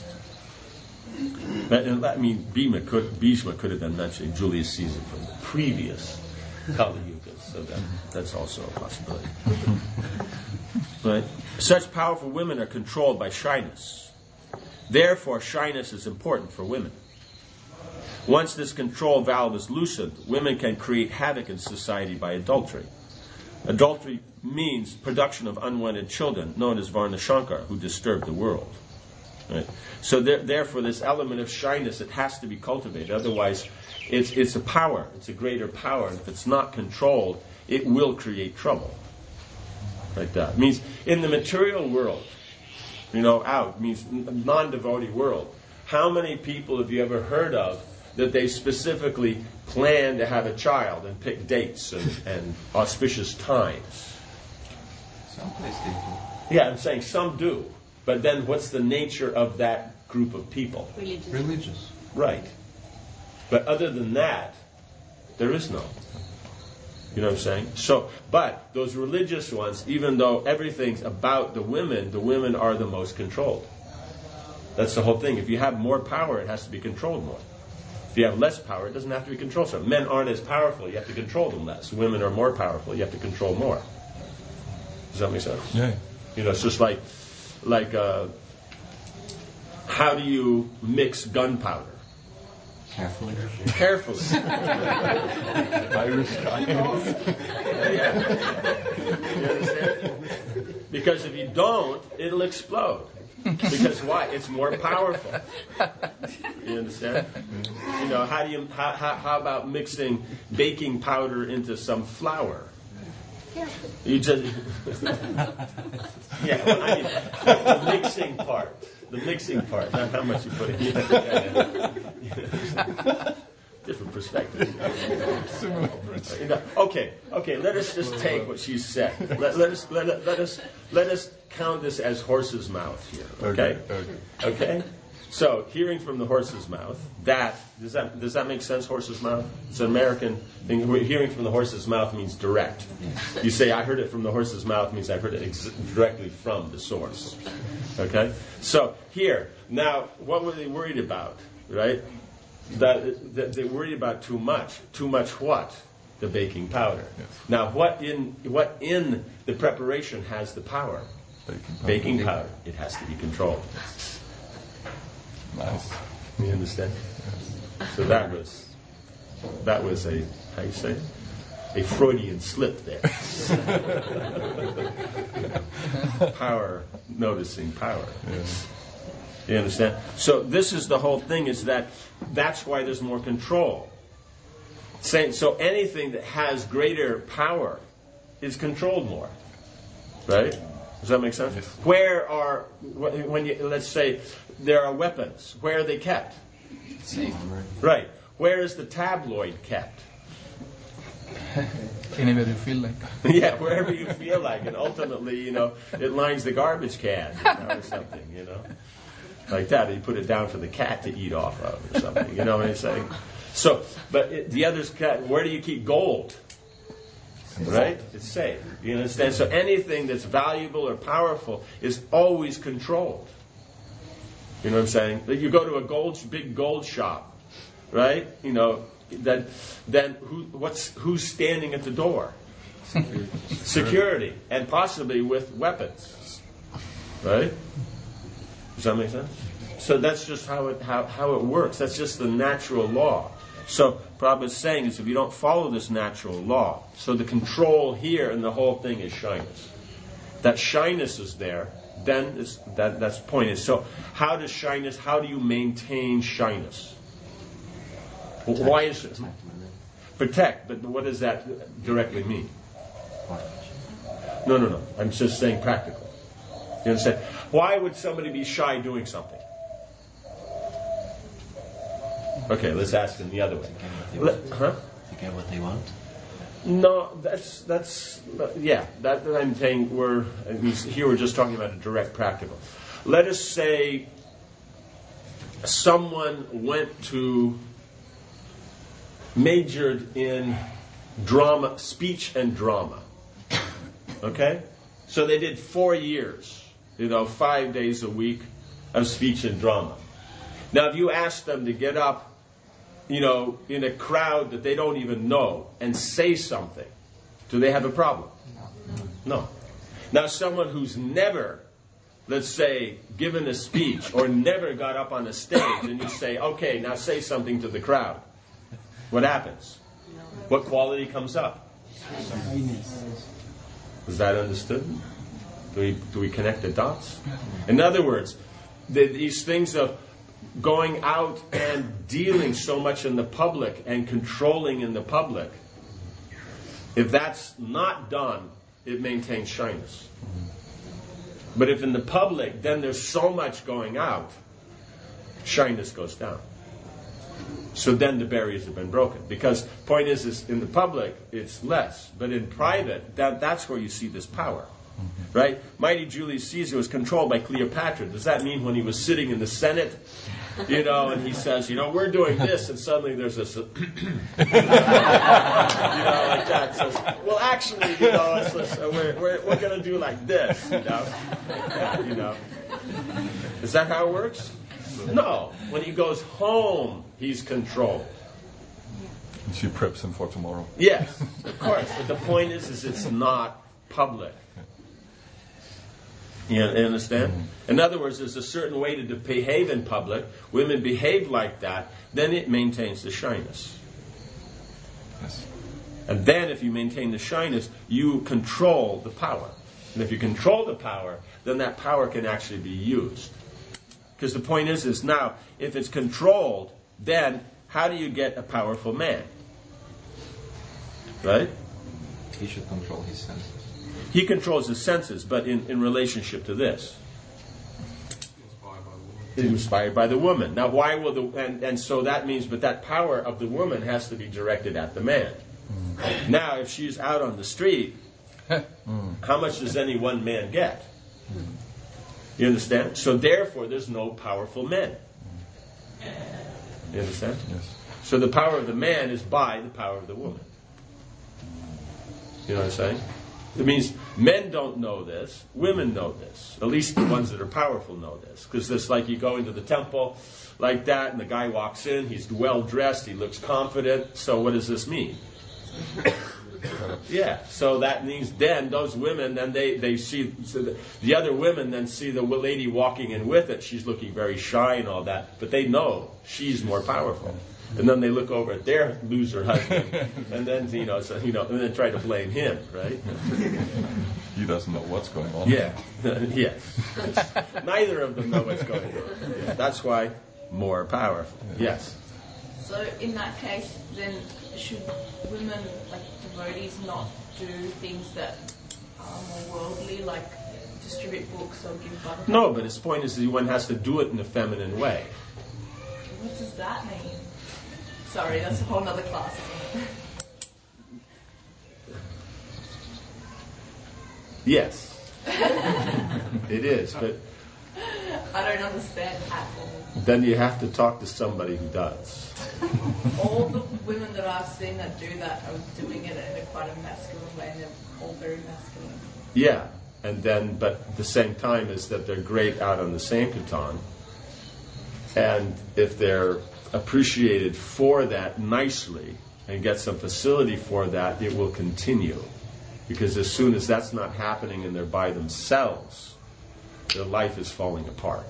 Bhishma could have been mentioning Julius Caesar from the previous Kali Yugas, so that's also a possibility. Right? Such powerful women are controlled by shyness. Therefore, shyness is important for women. Once this control valve is loosened, women can create havoc in society by adultery. Adultery means production of unwanted children, known as Varnashankar, who disturb the world. Right? So therefore, this element of shyness, it has to be cultivated. Otherwise, it's a power. It's a greater power. And if it's not controlled, it will create trouble. Like that. It means in the material world, means non-devotee world, how many people have you ever heard of that they specifically plan to have a child and pick dates and auspicious times? Some places they do. Yeah, I'm saying some do. But then what's the nature of that group of people? Religious. Right. But other than that, there is no. You know what I'm saying? So, but those religious ones, even though everything's about the women are the most controlled. That's the whole thing. If you have more power, it has to be controlled more. If you have less power, it doesn't have to be controlled. So men aren't as powerful, you have to control them less. Women are more powerful, you have to control more. Does that make sense? Yeah. It's just like how do you mix gunpowder? Carefully. Irish guy. Yeah. You understand? Because if you don't, it'll explode. Because why? It's more powerful. You understand? How about mixing baking powder into some flour? You just the mixing part, not how much you put in. Different perspective. Okay. Let us just take what she said. Let us count this as horse's mouth here. Okay. So, hearing from the horse's mouth. Does that make sense? Horse's mouth. It's an American thing. Hearing from the horse's mouth means direct. You say I heard it from the horse's mouth means I heard it directly from the source. Okay. So here now, what were they worried about? Right. That they worried about too much. Too much what? The baking powder. Yes. Now, what in the preparation has the power? Baking powder. It has to be controlled. Nice. You understand? Yes. So that was a, how you say, a Freudian slip there. Power, noticing power. Yes. You understand? So this is the whole thing, is that's why there's more control. So anything that has greater power is controlled more. Right? Does that make sense? Yes. Let's say there are weapons, where are they kept? Safe. Right. Where is the tabloid kept? Anywhere you feel like. Yeah, wherever you feel like. And ultimately, it lines the garbage can or something, Like that. You put it down for the cat to eat off of or something. You know what I'm saying? So, but the others, where do you keep gold? Right? It's safe. You understand? So anything that's valuable or powerful is always controlled. You know what I'm saying? Like you go to a big gold shop, right? You know, then who's standing at the door? Security, and possibly with weapons, right? Does that make sense? So that's just how it works. That's just the natural law. So Prabhupada is saying is if you don't follow this natural law, so the control here and the whole thing is shyness. That shyness is there, then that's the point. So how do you maintain shyness? Why is it? Protect, but what does that directly mean? No. I'm just saying practical. You understand? Why would somebody be shy doing something? Okay, let's ask them the other way. To get what they want? No, that's that I'm saying here we're just talking about a direct practical. Let us say someone majored in drama, speech and drama. Okay? So they did 4 years, 5 days a week of speech and drama. Now if you ask them to get up, in a crowd that they don't even know and say something, do they have a problem? No. Now someone who's never, let's say, given a speech or never got up on a stage and you say, okay, now say something to the crowd. What happens? What quality comes up? Is that understood? Do we connect the dots? In other words, these things of going out and dealing so much in the public and controlling in the public, if that's not done, it maintains shyness. But if in the public, then there's so much going out, shyness goes down. So then the barriers have been broken. Because point is in the public, it's less. But in private, that's where you see this power. Right? Mighty Julius Caesar was controlled by Cleopatra. Does that mean when he was sitting in the Senate, and he says, we're doing this, and suddenly there's this, like that. Says, well, actually, we're going to do like this, Is that how it works? No. When he goes home, he's controlled. And she preps him for tomorrow. Yes, of course. But the point is it's not public. You understand? Mm-hmm. In other words, there's a certain way to behave in public. Women behave like that, then it maintains the shyness. Yes. And then if you maintain the shyness, you control the power. And if you control the power, then that power can actually be used. Because the point is now, if it's controlled, then how do you get a powerful man? Right? He should control his senses. He controls his senses, but in relationship to this. Inspired by the woman. Now, why will and so that means, but that power of the woman has to be directed at the man. Now, if she's out on the street, how much does any one man get? You understand? So therefore, there's no powerful men. You understand? Yes. So the power of the man is by the power of the woman. You know what I'm saying? It means men don't know this, women know this. At least the ones that are powerful know this. Because it's like you go into the temple like that, and the guy walks in, he's well dressed, he looks confident. So what does this mean? Yeah, so that means then those women, then they see, so the other women then see the lady walking in with it, she's looking very shy and all that, but they know she's more powerful. And then they look over at their loser husband, and then and then try to blame him, right? He doesn't know what's going on. Yeah, yes. Neither of them know what's going on. Yeah. That's why more powerful. Yes. So in that case, then should women, like devotees, not do things that are more worldly, like distribute books or give bhakti? No, but his point is that one has to do it in a feminine way. What does that mean? Sorry, that's a whole other class. Yes. It is, but I don't understand at all. then you have to talk to somebody who does. all the women that I've seen that do that are doing it in a quite a masculine way, and they're all very masculine. Yeah, and then, but at the same time is that they're great out on the Sankirtan, and if they're appreciated for that nicely and get some facility for that, it will continue. Because as soon as that's not happening and they're by themselves, their life is falling apart.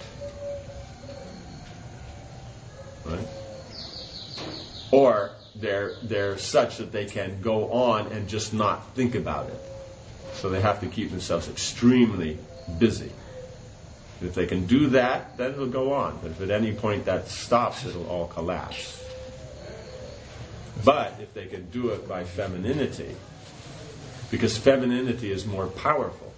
Right? Or they're such that they can go on and just not think about it. So they have to keep themselves extremely busy. If they can do that, then it'll go on. But if at any point that stops, it'll all collapse. But if they can do it by femininity, because femininity is more powerful,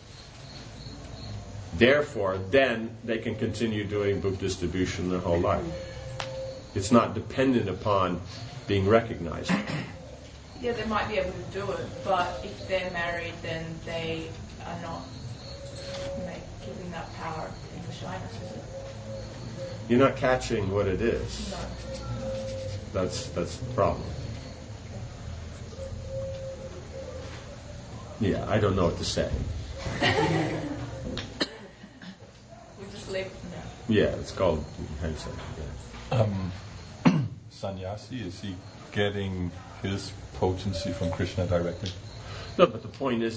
therefore, then they can continue doing book distribution their whole life. It's not dependent upon being recognized. Yeah, they might be able to do it, but if they're married, then they are not giving that power in the shyness, is it? You're not catching what it is. No. That's the problem. Yeah, I don't know what to say. We'll just leave it for now. Yeah, it's called hindsight. Yeah. Sannyasi, is he getting his potency from Krishna directly? No, but the point is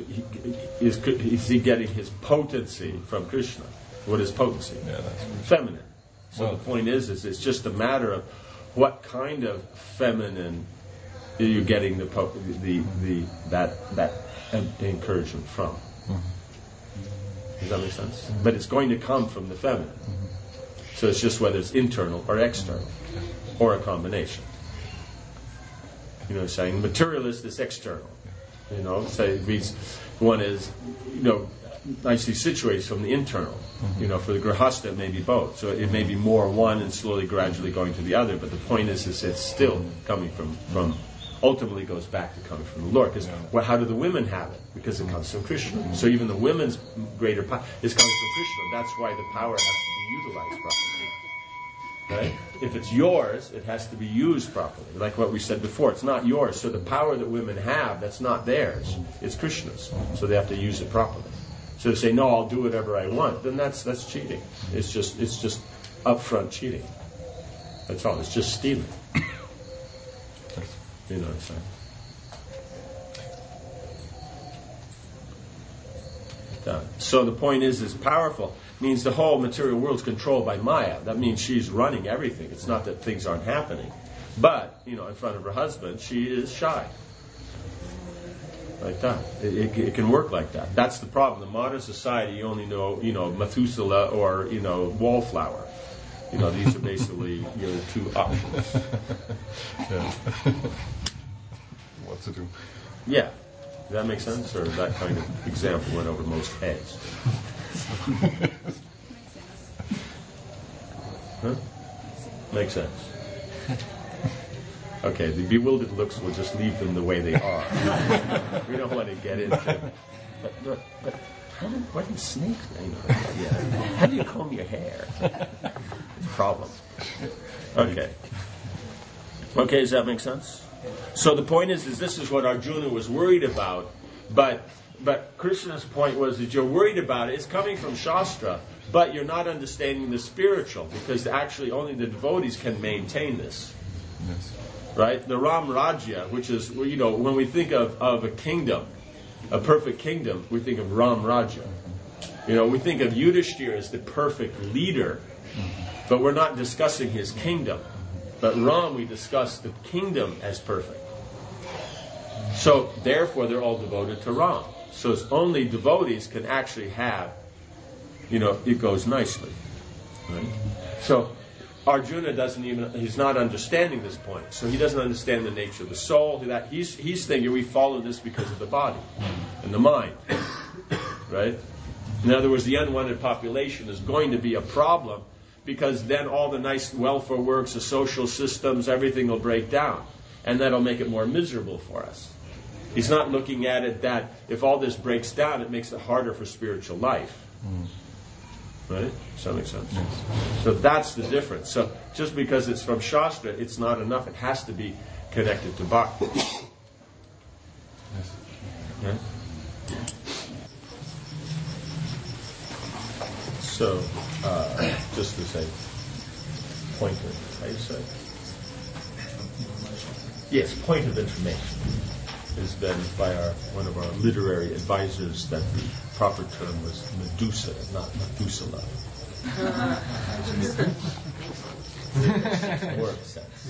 he getting his potency from Krishna? What is potency? Yeah, that's feminine. So well, the point is it's just a matter of what kind of feminine are you getting that encouragement from? Mm-hmm. Does that make sense? But it's going to come from the feminine. Mm-hmm. So it's just whether it's internal or external, or a combination. You know what I'm saying? Materialist is external. You know, say one is, nicely situated from the internal. Mm-hmm. For the grihastha it may be both. So it may be more one and slowly, gradually going to the other. But the point is it's still coming from ultimately goes back to coming from the Lord. Because how do the women have it? Because it comes from Krishna. Mm-hmm. So even the women's greater power is coming from Krishna. That's why the power has to be utilized properly. Right? If it's yours, it has to be used properly. Like what we said before, it's not yours. So the power that women have, that's not theirs. It's Krishna's. So they have to use it properly. So to say, no, I'll do whatever I want, then that's cheating. It's just upfront cheating. That's all. It's just stealing. You know what I'm saying? So the point is powerful. Means the whole material world is controlled by Maya. That means she's running everything. It's not that things aren't happening. But, in front of her husband, she is shy. Like that. It can work like that. That's the problem. In modern society, you only know, Methuselah or, wallflower. These are basically your two options. What to do? Yeah. Does that make sense? Or that kind of example went over most heads? Huh? Makes sense. Okay, the bewildered looks will just leave them the way they are. We don't want to get into but what do snakes? How do you comb your hair? It's a problem. Okay, does that make sense? So the point is this is what Arjuna was worried about, but Krishna's point was that you're worried about it. It's coming from Shastra, but you're not understanding the spiritual, because actually only the devotees can maintain this. Yes. Right? The Ram Rajya, which is, when we think of a kingdom, a perfect kingdom, we think of Ram Rajya. We think of Yudhishthira as the perfect leader, but we're not discussing his kingdom. But Ram, we discuss the kingdom as perfect. So, therefore, they're all devoted to Ram. So it's only devotees can actually have, it goes nicely. Right? So Arjuna he's not understanding this point. So he doesn't understand the nature of the soul. He's thinking we follow this because of the body and the mind. Right? In other words, the unwanted population is going to be a problem, because then all the nice welfare works, the social systems, everything will break down. And that'll make it more miserable for us. He's not looking at it that if all this breaks down, it makes it harder for spiritual life. Right? Does that make sense? So that's the difference. So just because it's from Shastra, it's not enough. It has to be connected to Bhakti. Right? So, just to say, pointer, how do you say? Yes, point of information has been by one of our literary advisors that the proper term was Medusa, not Methuselah. More of a sense.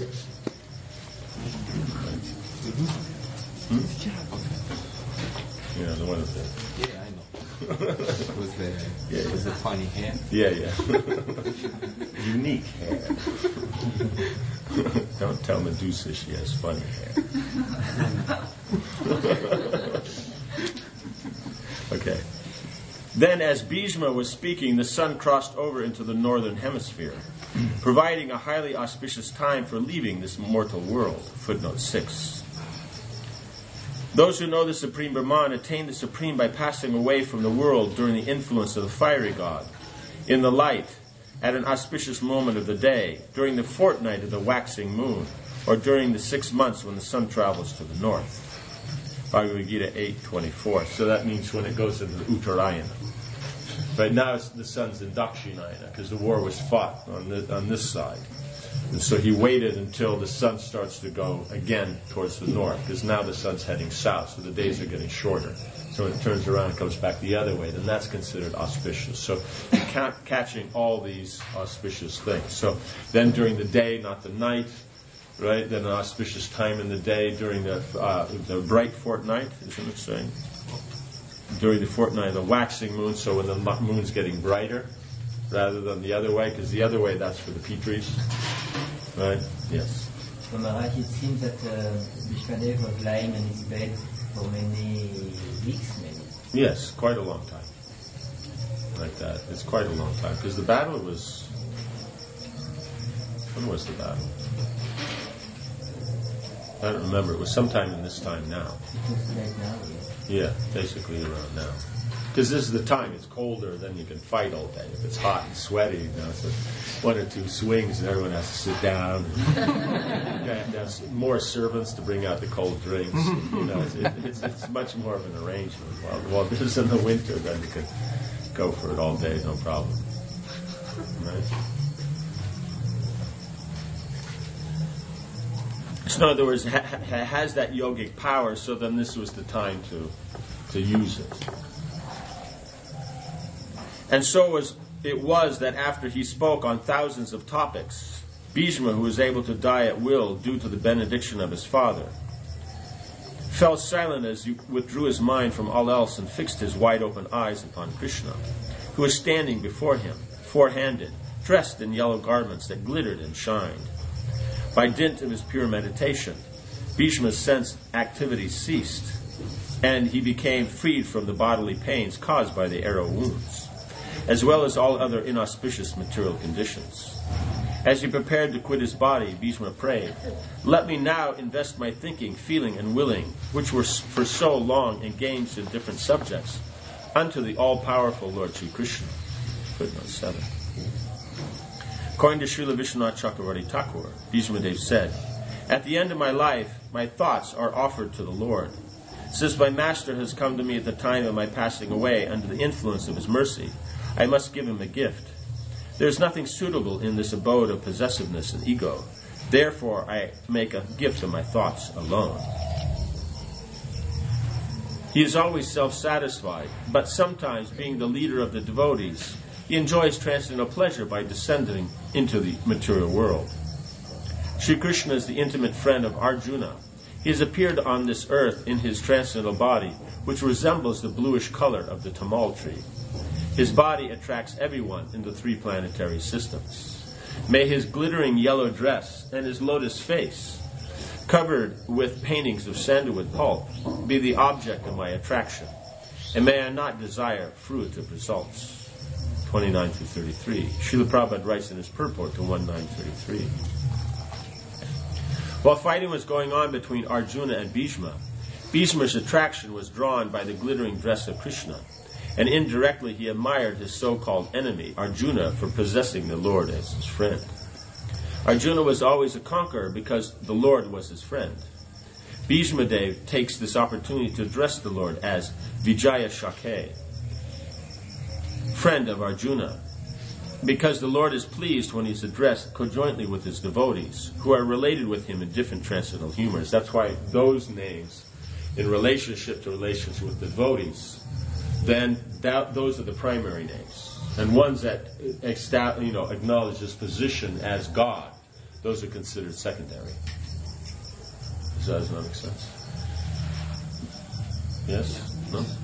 Yeah, the one of the... Yeah, I know. With the funny hair. Yeah. Unique hair. Don't tell Medusa she has funny hair. Okay. Then as Bhishma was speaking, the sun crossed over into the northern hemisphere, providing a highly auspicious time for leaving this mortal world. Footnote 6. Those who know the Supreme Brahman attain the Supreme by passing away from the world during the influence of the fiery god, in the light, at an auspicious moment of the day, during the fortnight of the waxing moon, or during the 6 months when the sun travels to the north. Bhagavad Gita 8:24. So that means when it goes into the Uttarayana. Right now the sun's in Dakshinayana because the war was fought on this side. And so he waited until the sun starts to go again towards the north, because now the sun's heading south, so the days are getting shorter. So when it turns around and comes back the other way, then that's considered auspicious. So you're catching all these auspicious things. So then during the day, not the night, right? Then an auspicious time in the day during the bright fortnight, isn't it saying? During the fortnight of the waxing moon, so when the moon's getting brighter, rather than the other way, because the other way, that's for the Pitris. Right? Yes. So Maharaj, it seems that Vishwadev was lying in his bed for many weeks, maybe. Yes, quite a long time. Like that. It's quite a long time. Because the battle was... When was the battle? I don't remember. It was sometime in this time now. It was right now, yeah. Yeah, basically around now. Because this is the time, it's colder, then you can fight all day. If it's hot and sweaty, so 1 or 2 swings and everyone has to sit down. You have to have more servants to bring out the cold drinks. It's much more of an arrangement. While this is in the winter, then you can go for it all day, no problem. Right? So in other words, has that yogic power, so then this was the time to use it. And so it was that after he spoke on thousands of topics, Bhishma, who was able to die at will due to the benediction of his father, fell silent as he withdrew his mind from all else and fixed his wide-open eyes upon Krishna, who was standing before him, four-handed, dressed in yellow garments that glittered and shined. By dint of his pure meditation, Bhishma's sense activity ceased, and he became freed from the bodily pains caused by the arrow wounds, as well as all other inauspicious material conditions. As he prepared to quit his body, Bhishma prayed, "Let me now invest my thinking, feeling, and willing, which were for so long engaged in different subjects, unto the all-powerful Lord Sri Krishna." Footnote 7. According to Srila Vishwanath Chakravarti Thakur, Bhishmadev said, "At the end of my life, my thoughts are offered to the Lord. Since my master has come to me at the time of my passing away under the influence of his mercy, I must give him a gift. There is nothing suitable in this abode of possessiveness and ego. Therefore, I make a gift of my thoughts alone." He is always self-satisfied, but sometimes, being the leader of the devotees, he enjoys transcendental pleasure by descending into the material world. Sri Krishna is the intimate friend of Arjuna. He has appeared on this earth in his transcendental body, which resembles the bluish color of the tamal tree. His body attracts everyone in the 3 planetary systems. May his glittering yellow dress and his lotus face, covered with paintings of sandalwood pulp, be the object of my attraction, and may I not desire fruitive results. 29 through 33. Srila Prabhupada writes in his purport to 1933. While fighting was going on between Arjuna and Bhishma, Bhishma's attraction was drawn by the glittering dress of Krishna, And indirectly he admired his so-called enemy, Arjuna, for possessing the Lord as his friend. Arjuna was always a conqueror because the Lord was his friend. Bhishmadev takes this opportunity to address the Lord as Vijaya Shakhe, friend of Arjuna, because the Lord is pleased when he's addressed conjointly with his devotees, who are related with him in different transcendental humors. That's why those names, in relationship with the devotees, then those are the primary names. And ones that acknowledge his position as God, those are considered secondary. Does that make sense? Yes? No? Okay.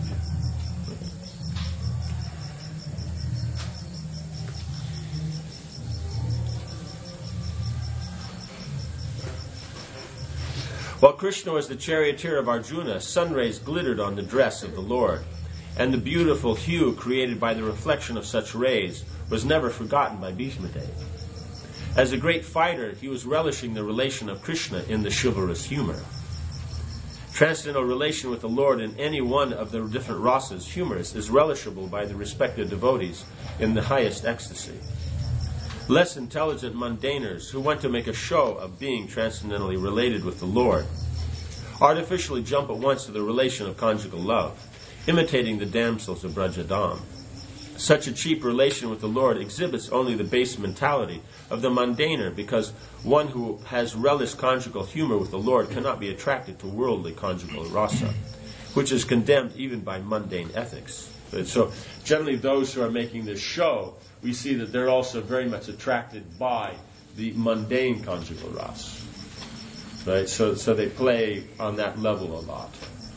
While Krishna was the charioteer of Arjuna, sun rays glittered on the dress of the Lord, and the beautiful hue created by the reflection of such rays was never forgotten by Bhishmadev. As a great fighter, he was relishing the relation of Krishna in the chivalrous humor. Transcendental relation with the Lord in any one of the different rasas, humors, is relishable by the respective devotees in the highest ecstasy. Less intelligent mundaners who want to make a show of being transcendentally related with the Lord artificially jump at once to the relation of conjugal love, imitating the damsels of Brajadam. Such a cheap relation with the Lord exhibits only the base mentality of the mundaner, because one who has relished conjugal humor with the Lord cannot be attracted to worldly conjugal rasa, which is condemned even by mundane ethics. So generally those who are making this show, we see that they're also very much attracted by the mundane conjugal rasa. Right? So they play on that level a lot.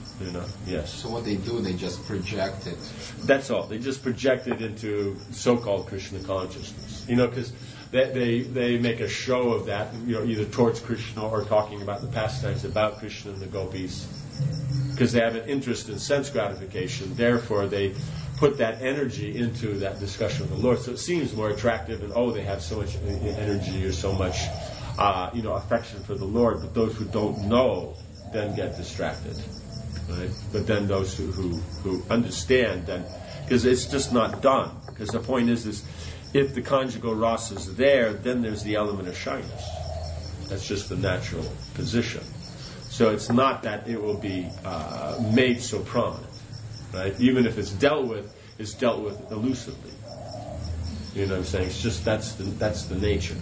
Yes. So what they do, they just project it. That's all. They just project it into so-called Krishna consciousness. Because they make a show of that, either towards Krishna or talking about the pastimes about Krishna and the gopis, because they have an interest in sense gratification. Therefore, they put that energy into that discussion of the Lord. So it seems more attractive, and they have so much energy or so much, affection for the Lord. But those who don't know then get distracted. Right? But then those who understand, then, because it's just not done. Because the point is if the conjugal rasa is there, then there's the element of shyness. That's just the natural position. So it's not that it will be made so prominent. Right? Even if it's dealt with elusively. You know what I'm saying? It's just that's the nature.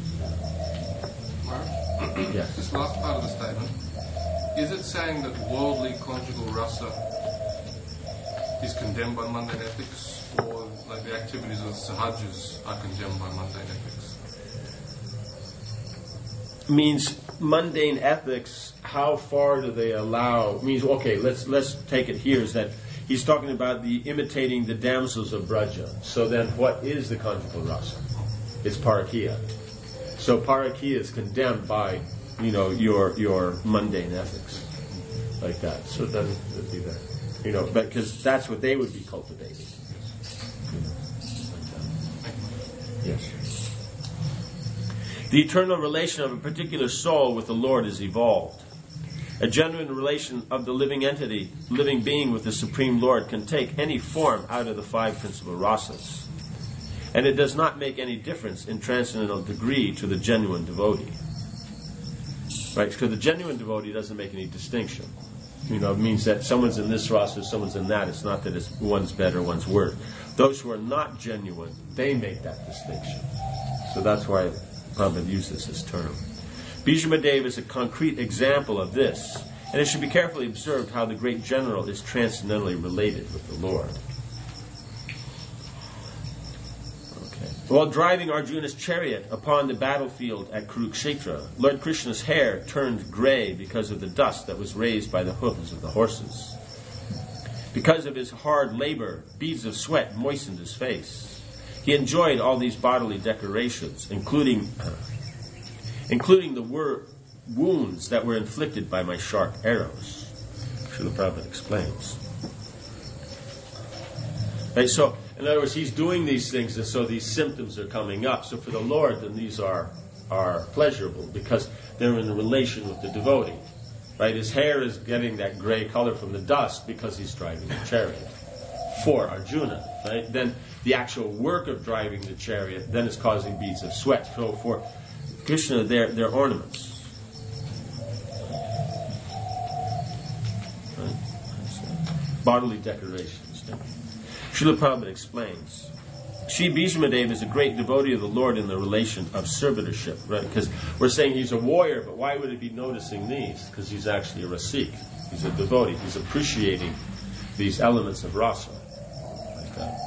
Mark? Yes. This last part of the statement. Is it saying that worldly conjugal rasa is condemned by mundane ethics, or like the activities of the sahajas are condemned by mundane ethics? Means mundane ethics, how far do they allow? Means, okay, let's take it here, is that he's talking about the imitating the damsels of Braja. So then what is the conjugal rasa? It's parakya. So parakya is condemned by your mundane ethics, like that. So then it'd be that, but because that's what they would be cultivating. Yes. The eternal relation of a particular soul with the Lord is evolved. A genuine relation of the living being with the Supreme Lord can take any form out of the five principal rasas, and it does not make any difference in transcendental degree to the genuine devotee. Right, because the genuine devotee doesn't make any distinction. It means that someone's in this rasa, someone's in that. It's not that one's better, one's worse. Those who are not genuine, they make that distinction. So that's why Prabhupada uses this term. Bhishmadev is a concrete example of this, and it should be carefully observed how the great general is transcendentally related with the Lord. While driving Arjuna's chariot upon the battlefield at Kurukshetra, Lord Krishna's hair turned grey because of the dust that was raised by the hooves of the horses. Because of his hard labor, beads of sweat moistened his face. He enjoyed all these bodily decorations, including the wounds that were inflicted by my sharp arrows. Srila Prabhupada explains. Right, so, in other words, he's doing these things, and so these symptoms are coming up. So for the Lord, then these are pleasurable because they're in a relation with the devotee. Right? His hair is getting that gray color from the dust because he's driving the chariot. for Arjuna, right? Then the actual work of driving the chariot then is causing beads of sweat. So for Krishna, they're ornaments. Right? Bodily decorations. Yeah. Srila Prabhupada explains, Shri Bhishmadev is a great devotee of the Lord in the relation of servitorship, right? Because we're saying he's a warrior, but why would he be noticing these? Because he's actually a rasik. He's a devotee. He's appreciating these elements of rasa. Like that.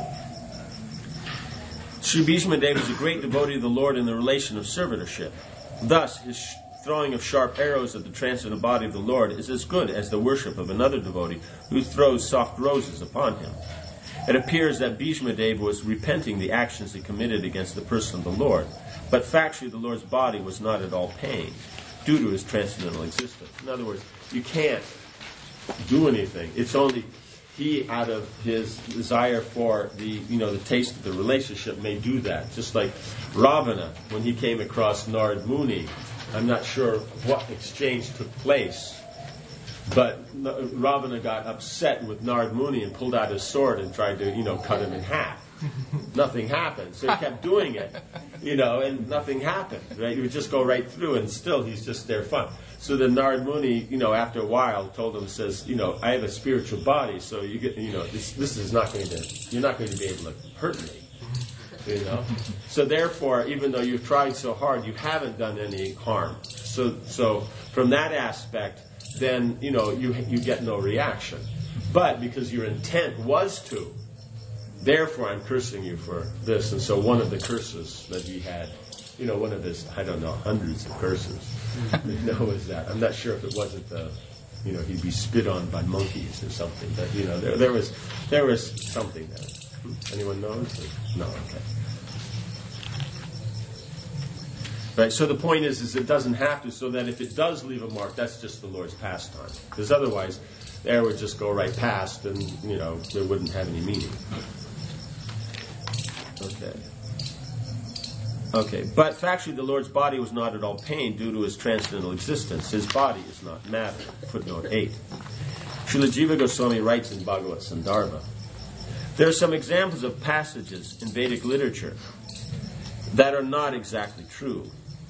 Shri Bhishmadev is a great devotee of the Lord in the relation of servitorship. Thus, his throwing of sharp arrows at the transcendental body of the Lord is as good as the worship of another devotee who throws soft roses upon him. It appears that Bhishmadev was repenting the actions he committed against the person of the Lord, but factually the Lord's body was not at all pained due to his transcendental existence. In other words, you can't do anything. It's only he, out of his desire for the taste of the relationship, may do that. Just like Ravana, when he came across Narad Muni, I'm not sure what exchange took place, but Ravana got upset with Narad Muni and pulled out his sword and tried to, cut him in half. Nothing happened. So he kept doing it, and nothing happened. Right? He would just go right through, and still he's just there fun. So then Narad Muni, after a while, told him, says, I have a spiritual body, so you get, this is not going to, you're not going to be able to hurt me. So therefore, even though you've tried so hard, you haven't done any harm. So from that aspect, then you get no reaction. But because your intent was to, therefore I'm cursing you for this. And so one of the curses that he had, one of his, I don't know, hundreds of curses, was that. I'm not sure if it wasn't he'd be spit on by monkeys or something. But there was something there. Anyone knows? No, okay. Right, so the point is it doesn't have to, so that if it does leave a mark, that's just the Lord's pastime. Because otherwise, the air would just go right past and, it wouldn't have any meaning. Okay, but factually the Lord's body was not at all pained due to his transcendental existence. His body is not matter. Footnote 8. Srila Jiva Goswami writes in Bhagavad Sandarbha, there are some examples of passages in Vedic literature that are not exactly true.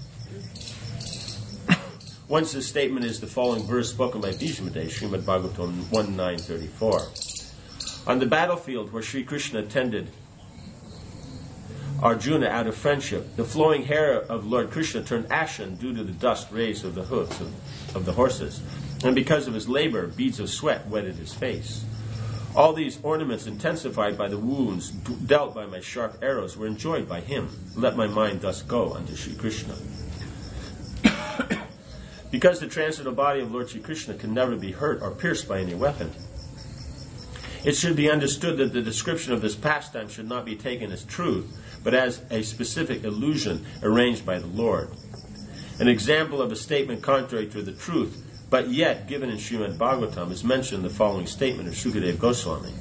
One such statement is the following verse spoken by Bhishmadev, Srimad Bhagavatam 1.9.34. On the battlefield where Sri Krishna attended Arjuna out of friendship, the flowing hair of Lord Krishna turned ashen due to the dust raised of the hooves of the horses, and because of his labor, beads of sweat wetted his face. All these ornaments, intensified by the wounds dealt by my sharp arrows, were enjoyed by him. Let my mind thus go unto Sri Krishna. Because the transcendental body of Lord Sri Krishna can never be hurt or pierced by any weapon, it should be understood that the description of this pastime should not be taken as truth, but as a specific illusion arranged by the Lord. An example of a statement contrary to the truth, but yet given in Srimad Bhagavatam, is mentioned in the following statement of Sukadeva Goswami.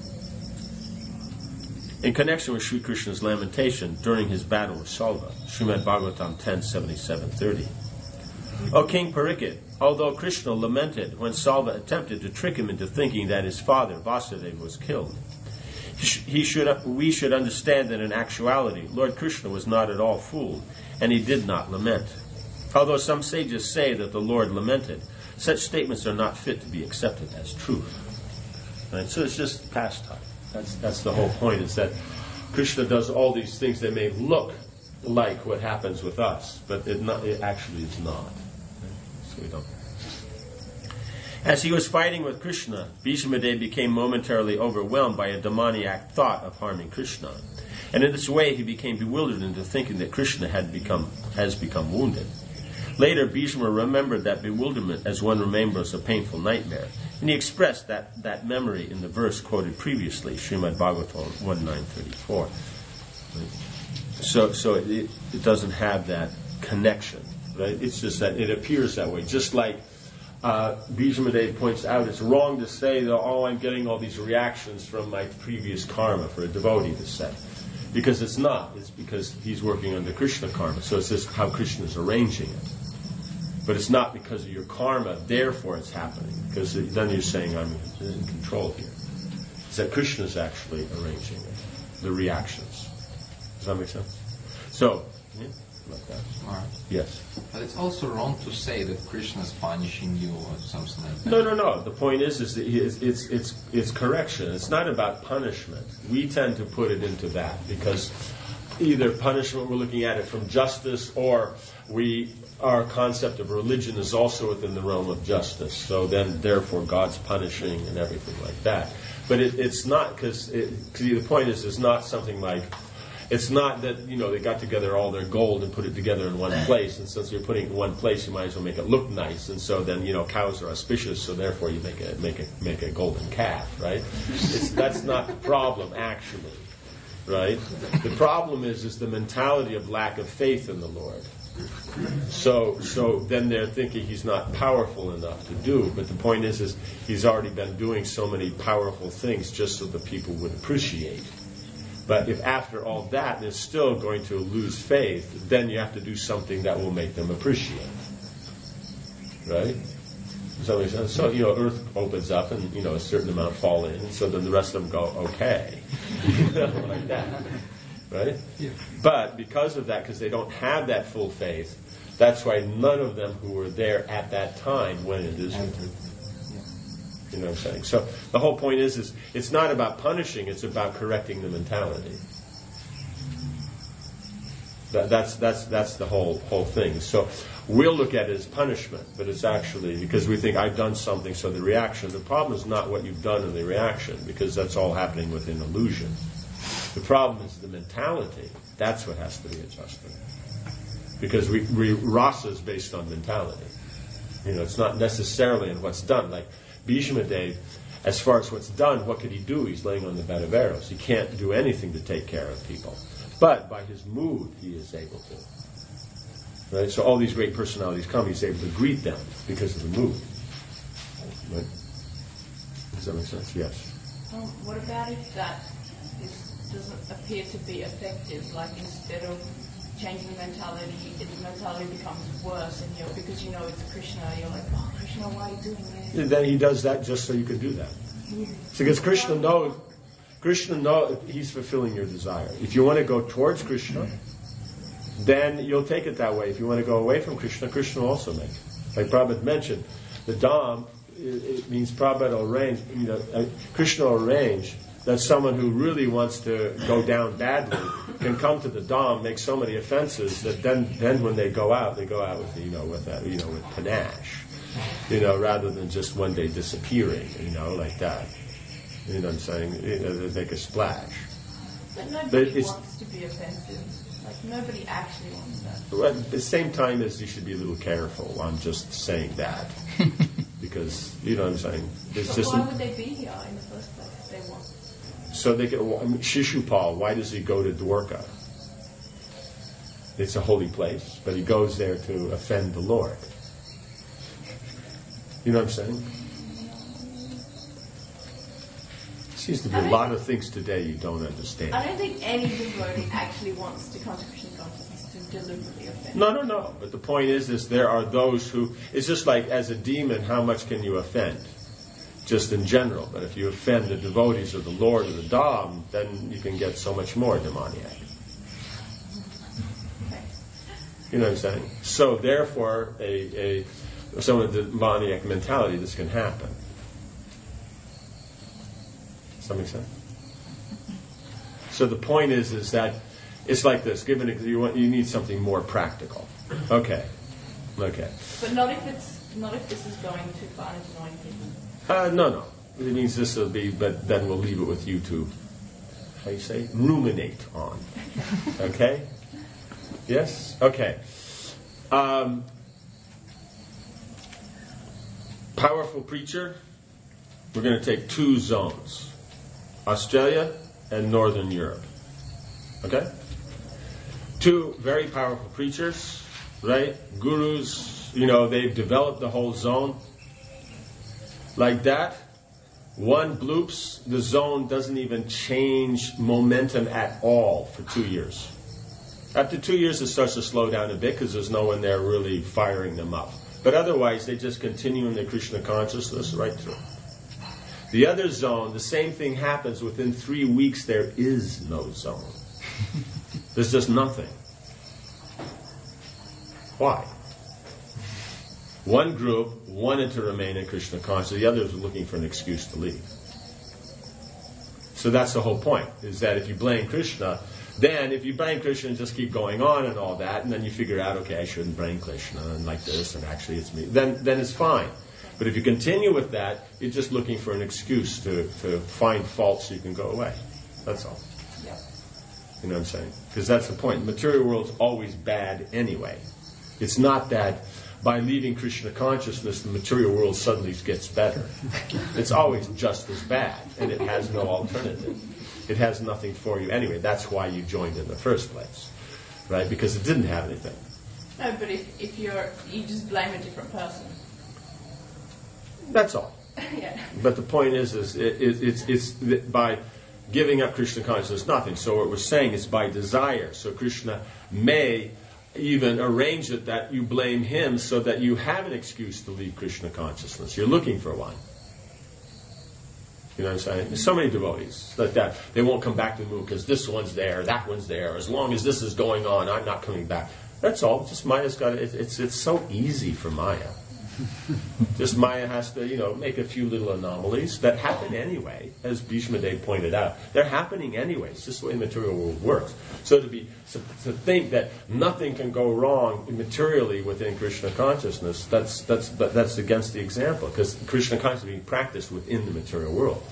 In connection with Sri Krishna's lamentation during his battle with Salva, Srimad Bhagavatam 10.77.30. O King Parikshit, although Krishna lamented when Salva attempted to trick him into thinking that his father, Vasudeva, was killed, we should understand that in actuality, Lord Krishna was not at all fooled, and he did not lament. Although some sages say that the Lord lamented, such statements are not fit to be accepted as truth. Right? So it's just pastime. That's the whole point, is that Krishna does all these things that may look like what happens with us, but it actually is not. Right? So we don't. As he was fighting with Krishna, Bhishmadev became momentarily overwhelmed by a demoniac thought of harming Krishna. And in this way he became bewildered into thinking that Krishna has become wounded. Later, Bhishma remembered that bewilderment as one remembers a painful nightmare, and he expressed that memory in the verse quoted previously, Srimad Bhagavatam 1.9.34. So it doesn't have that connection, right? It's just that it appears that way. Just like Bhishmadev points out, it's wrong to say that, I'm getting all these reactions from my previous karma, for a devotee to say. Because it's not. It's because he's working on the Krishna karma. So it's just how Krishna is arranging it. But it's not because of your karma, therefore it's happening. Because then you're saying, I'm in control here. It's that Krishna is actually arranging it, the reactions. Does that make sense? So, yeah, like that. All right. Yes. But it's also wrong to say that Krishna is punishing you or something like that. No. The point is that it's correction. It's not about punishment. We tend to put it into that because either punishment, we're looking at it from justice, or our concept of religion is also within the realm of justice. So then, therefore, God's punishing and everything like that. But it's not, because the point is, it's not something like, it's not that, they got together all their gold and put it together in one place, and since you're putting it in one place, you might as well make it look nice, and so then, cows are auspicious, so therefore you make a golden calf, right? That's not the problem, actually, right? The problem is the mentality of lack of faith in the Lord. So then they're thinking he's not powerful enough to do. But the point is he's already been doing so many powerful things just so the people would appreciate. But if after all that they're still going to lose faith, then you have to do something that will make them appreciate. Right? So Earth opens up and a certain amount fall in, and so then the rest of them go okay, like that. Right? Yeah. But because of that, because they don't have that full faith, that's why none of them who were there at that time went into Israel. You know what I'm saying? So the whole point is it's not about punishing, it's about correcting the mentality. That's the whole thing. So we'll look at it as punishment, but it's actually because we think I've done something, so the reaction. The problem is not what you've done in the reaction, because that's all happening within illusion. The problem is the mentality. That's what has to be adjusted. Because rasa is based on mentality. It's not necessarily in what's done. Like Bhishma Dev, as far as what's done, what could he do? He's laying on the bed of arrows. He can't do anything to take care of people. But by his mood, he is able to. Right? So all these great personalities come, he's able to greet them because of the mood. Right? Does that make sense? Yes. What about if that doesn't appear to be effective? Like instead of changing the mentality becomes worse, and because it's Krishna, you're like, oh Krishna, why are you doing this? And then he does that just so you can do that. So because Krishna knows he's fulfilling your desire. If you want to go towards Krishna, then you'll take it that way. If you want to go away from Krishna, Krishna will also make it. Like Prabhupada mentioned, the Dham, it means Prabhupada will arrange, Krishna will arrange that someone who really wants to go down badly can come to the Dham, make so many offenses that then when they go out with with panache, rather than just one day disappearing, like that. You know what I'm saying? They make a splash. But nobody wants to be offensive. Like nobody actually wants that. Well, at the same time as you should be a little careful. I'm just saying that because you know what I'm saying. Why would they be here in the first place if they want? So they get Shishupal. Why does he go to Dwarka? It's a holy place, but he goes there to offend the Lord. You know what I'm saying? Seems to be a lot of things today you don't understand. I don't think any devotee actually wants to come to Krishna consciousness to deliberately offend. No. But the point is there are those who. It's just like as a demon, how much can you offend? Just in general. But if you offend the devotees of the Lord or the Dham, then you can get so much more demoniac. You know what I'm saying? So therefore, some of the demoniac mentality, this can happen. Does that make sense? So the point is that it's like this. You need something more practical. Okay. But not if this is going too far into annoying people. No. It means this will be, but then we'll leave it with you to, how you say, ruminate on. Okay? Yes? Okay. Powerful preacher. We're going to take 2 zones. Australia and Northern Europe. Okay? 2 very powerful preachers, right? Gurus, they've developed the whole zone. Like that, one bloops, the zone doesn't even change momentum at all for 2 years. After 2 years, it starts to slow down a bit because there's no one there really firing them up. But otherwise, they just continue in their Krishna consciousness right through. The other zone, the same thing happens. Within 3 weeks, there is no zone. There's just nothing. Why? One group wanted to remain in Krishna consciousness. The others were looking for an excuse to leave. So that's the whole point, is that if you blame Krishna, then if you blame Krishna and just keep going on and all that, and then you figure out, okay, I shouldn't blame Krishna, and like this, and actually it's me, then it's fine. But if you continue with that, you're just looking for an excuse to find fault so you can go away. That's all. Yeah. You know what I'm saying? Because that's the point. The material world's always bad anyway. It's not that by leaving Krishna consciousness, the material world suddenly gets better. It's always just as bad, and it has no alternative. It has nothing for you anyway. That's why you joined in the first place, right? Because it didn't have anything. No, but if you just blame a different person. That's all. Yeah. But the point is it's by giving up Krishna consciousness, nothing. So what we're saying is by desire. So Krishna may even arrange it that you blame him so that you have an excuse to leave Krishna consciousness. You're looking for one. You know what I'm saying? There's so many devotees like that. They won't come back to the moon because this one's there, that one's there. As long as this is going on, I'm not coming back. That's all. Just Maya's got it. It's so easy for Maya. Just Maya has to, make a few little anomalies that happen anyway, as Bhishma Dev pointed out. They're happening anyway. It's just the way the material world works. So to think that nothing can go wrong materially within Krishna consciousness, that's against the example, because Krishna consciousness is being practiced within the material world.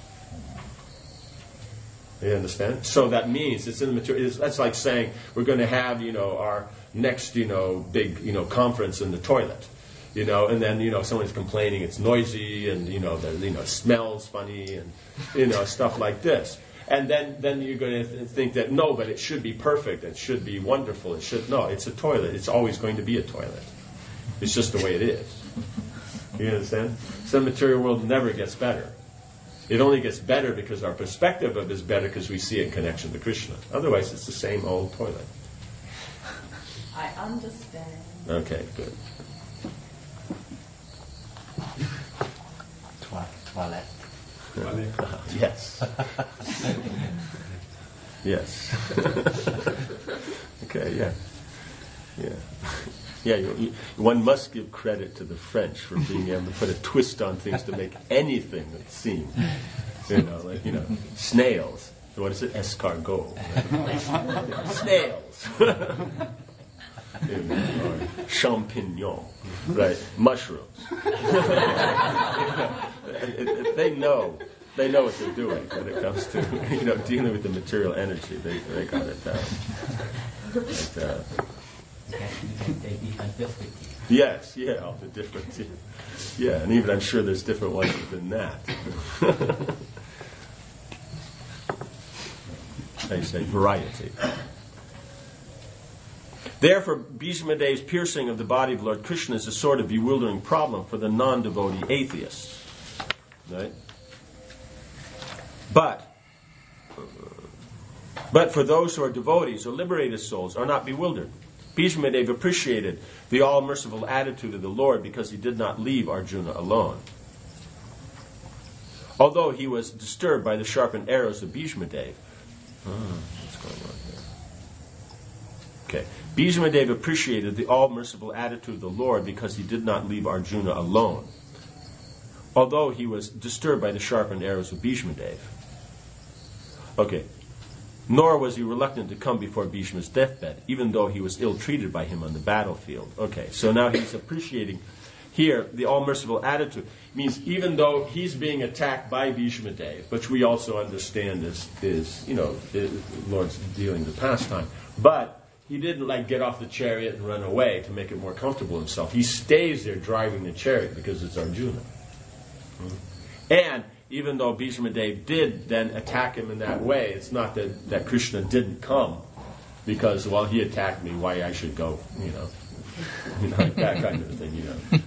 You understand? So that means it's in the material. That's like saying we're going to have, our next, big, conference in the toilet. And then, someone's complaining it's noisy and, it smells funny and, stuff like this. And then you're going to think that, no, but it should be perfect. It should be wonderful. No, it's a toilet. It's always going to be a toilet. It's just the way it is. You understand? So the material world never gets better. It only gets better because our perspective of it is better because we see it in connection to Krishna. Otherwise, it's the same old toilet. I understand. Okay, good. Toilet. Yes. Yes. Okay, yeah. Yeah, one must give credit to the French for being able to put a twist on things to make anything seem, snails. What is it? Escargot. Snails. Or champignon, right? Mushrooms. They know what they're doing when it comes to dealing with the material energy. They got it down. Yes, all the different. Yeah, and even I'm sure there's different ones within that. They say variety. Therefore, Bhishma Dev's piercing of the body of Lord Krishna is a sort of bewildering problem for the non-devotee atheists. Right? But for those who are devotees or liberated souls are not bewildered. Bhishma Dev appreciated the all-merciful attitude of the Lord because he did not leave Arjuna alone. Although he was disturbed by the sharpened arrows of Bhishma Dev. What's going on here? Okay. Bhishma Dev appreciated the all-merciful attitude of the Lord because he did not leave Arjuna alone, although he was disturbed by the sharpened arrows of Bhishma Dev. Okay. Nor was he reluctant to come before Bhishma's deathbed, even though he was ill-treated by him on the battlefield. Okay, so now he's appreciating here the all-merciful attitude. Means even though he's being attacked by Bhishma Dev, which we also understand is Lord's dealing the pastime, but he didn't get off the chariot and run away to make it more comfortable himself. He stays there driving the chariot because it's Arjuna. And even though Bhishma Dev did then attack him in that way, it's not that Krishna didn't come because, he attacked me, why I should go, that kind of a thing,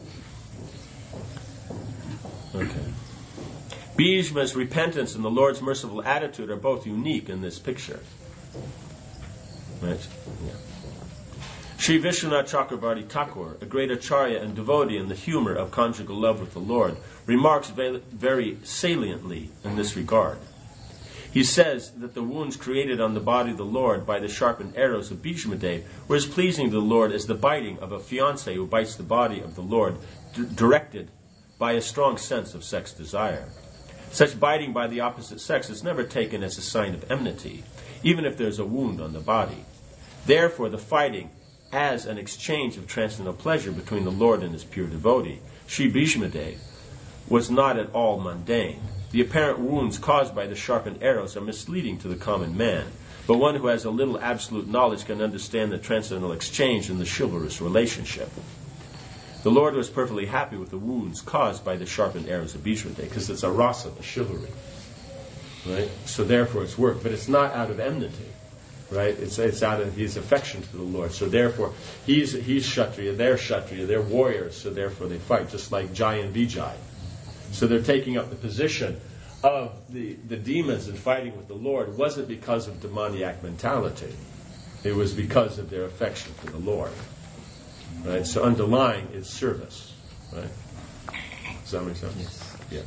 Okay. Bhishma's repentance and the Lord's merciful attitude are both unique in this picture. Right? Yeah. Sri Vishwanath Chakravarti Thakur, a great acharya and devotee in the humor of conjugal love with the Lord, remarks very saliently in this regard. He says that the wounds created on the body of the Lord by the sharpened arrows of Bhishmadev were as pleasing to the Lord as the biting of a fiancé who bites the body of the Lord, directed by a strong sense of sex desire. Such biting by the opposite sex is never taken as a sign of enmity, even if there is a wound on the body. Therefore, the fighting as an exchange of transcendental pleasure between the Lord and his pure devotee, Sri Bhishmadev, was not at all mundane. The apparent wounds caused by the sharpened arrows are misleading to the common man, but one who has a little absolute knowledge can understand the transcendental exchange in the chivalrous relationship. The Lord was perfectly happy with the wounds caused by the sharpened arrows of Bhishmadev, because it's a rasa, a chivalry. Right? So therefore it's work, but it's not out of enmity. Right? It's out of his affection to the Lord. So therefore, he's Kshatriya, they're warriors, so therefore they fight, just like Jai and Vijay. So they're taking up the position of the demons and fighting with the Lord wasn't because of demoniac mentality. It was because of their affection for the Lord. Right? So underlying is service. Right? Does that make sense? Yes. Yeah.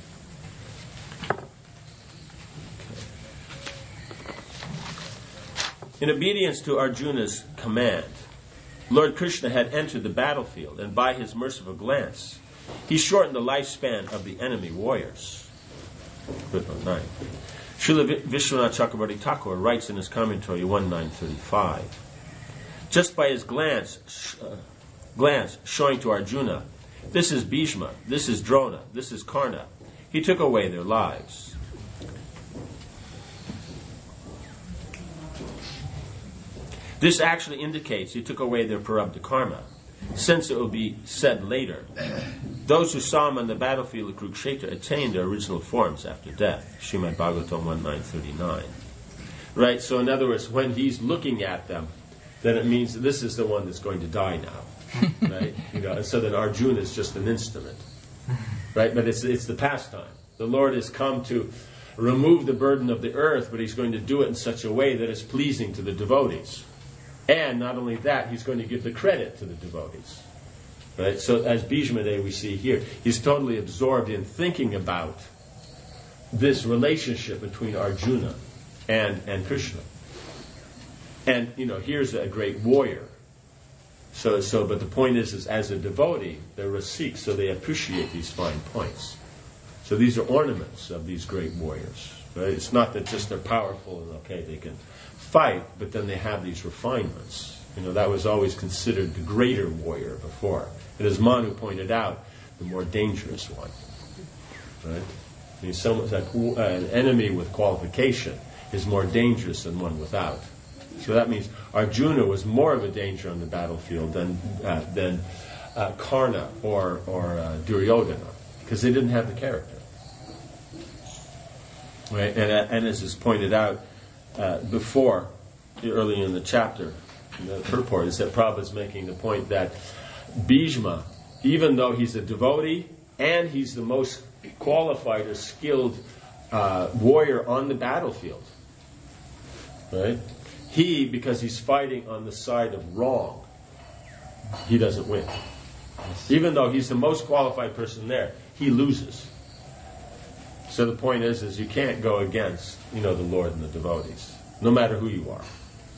In obedience to Arjuna's command, Lord Krishna had entered the battlefield, and by his merciful glance, he shortened the lifespan of the enemy warriors. Footnote 9. Srila Vishwanath Chakravarti Thakur writes in his commentary 1935, just by his glance showing to Arjuna, this is Bhishma, this is Drona, this is Karna, he took away their lives. This actually indicates he took away their prarabdha karma, since it will be said later, those who saw him on the battlefield of Kurukshetra attained their original forms after death. Srimad Bhagavatam 1939. Right, so in other words, when he's looking at them, then it means that this is the one that's going to die now. Right? And so that Arjuna is just an instrument. Right? But it's the pastime. The Lord has come to remove the burden of the earth, but he's going to do it in such a way that is pleasing to the devotees. And not only that, he's going to give the credit to the devotees. Right? So as Bhishmadev we see here, he's totally absorbed in thinking about this relationship between Arjuna and Krishna. And, here's a great warrior. But the point is as a devotee, they're Rasiks, so they appreciate these fine points. So these are ornaments of these great warriors. Right? It's not that just they're powerful and they can fight, but then they have these refinements. That was always considered the greater warrior before. And as Manu pointed out, the more dangerous one. Right? An enemy with qualification is more dangerous than one without. So that means Arjuna was more of a danger on the battlefield than Karna or Duryodhana, because they didn't have the character. Right? And as is pointed out before, early in the chapter, the purport is that Prabhupada is making the point that Bhishma, even though he's a devotee and he's the most qualified or skilled warrior on the battlefield, right? Because he's fighting on the side of wrong, he doesn't win. Even though he's the most qualified person there, he loses. So the point is you can't go against, the Lord and the devotees, no matter who you are.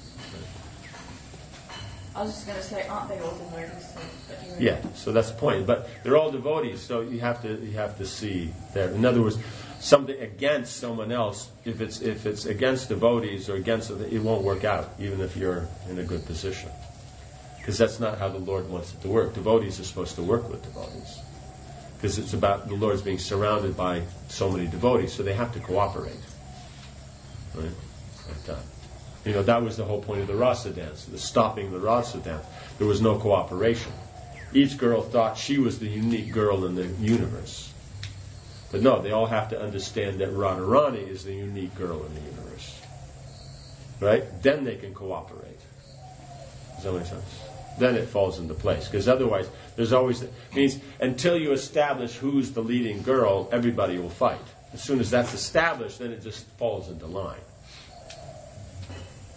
I was just going to say, aren't they all devotees? Yeah, so that's the point. But they're all devotees, so you have to see there. In other words, something against someone else, if it's against devotees or against it won't work out, even if you're in a good position, because that's not how the Lord wants it to work. Devotees are supposed to work with devotees, because it's about the Lord's being surrounded by so many devotees, so they have to cooperate. Right? Like that. That was the whole point of the rasa dance, the stopping the rasa dance. There was no cooperation. Each girl thought she was the unique girl in the universe. But no, they all have to understand that Radharani is the unique girl in the universe. Right? Then they can cooperate. Does that make sense? Then it falls into place. Because otherwise, there's always... means until you establish who's the leading girl, everybody will fight. As soon as that's established, then it just falls into line.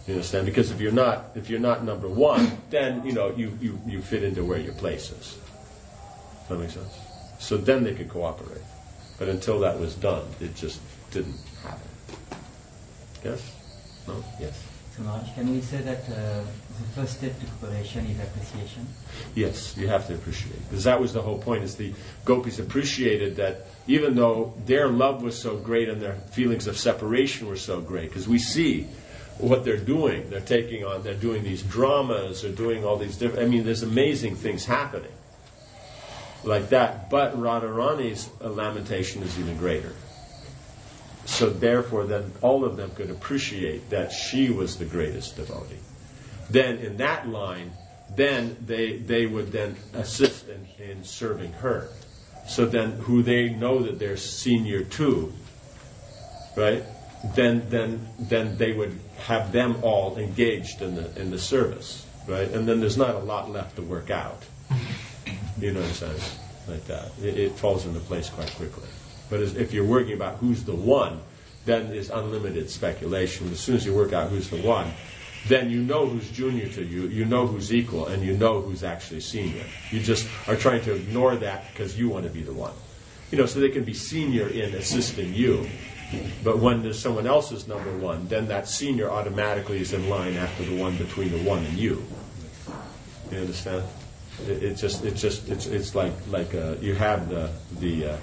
You understand? Because if you're not number one, then you fit into where your place is. Does that make sense? So then they could cooperate. But until that was done, it just didn't happen. Yes? No? Yes. So Maharaj, can we say that the first step to cooperation is appreciation? Yes, you have to appreciate. Because that was the whole point, is the gopis appreciated that even though their love was so great and their feelings of separation were so great, because we see what they're doing. They're doing these dramas, they're doing all these different, there's amazing things happening like that. But Radharani's lamentation is even greater. So therefore, then all of them could appreciate that she was the greatest devotee. Then in that line, then they would then assist in serving her. So then, who they know that they're senior to, right? Then they would have them all engaged in the service, right? And then there's not a lot left to work out. You know what I'm saying? Like that. It falls into place quite quickly. But if you're working about who's the one, then there's unlimited speculation. As soon as you work out who's the one, then you know who's junior to you, you know who's equal, and you know who's actually senior. You just are trying to ignore that because you want to be the one. So they can be senior in assisting you. But when there's someone else's number one, then that senior automatically is in line after the one between the one and you. You understand? It's like you have the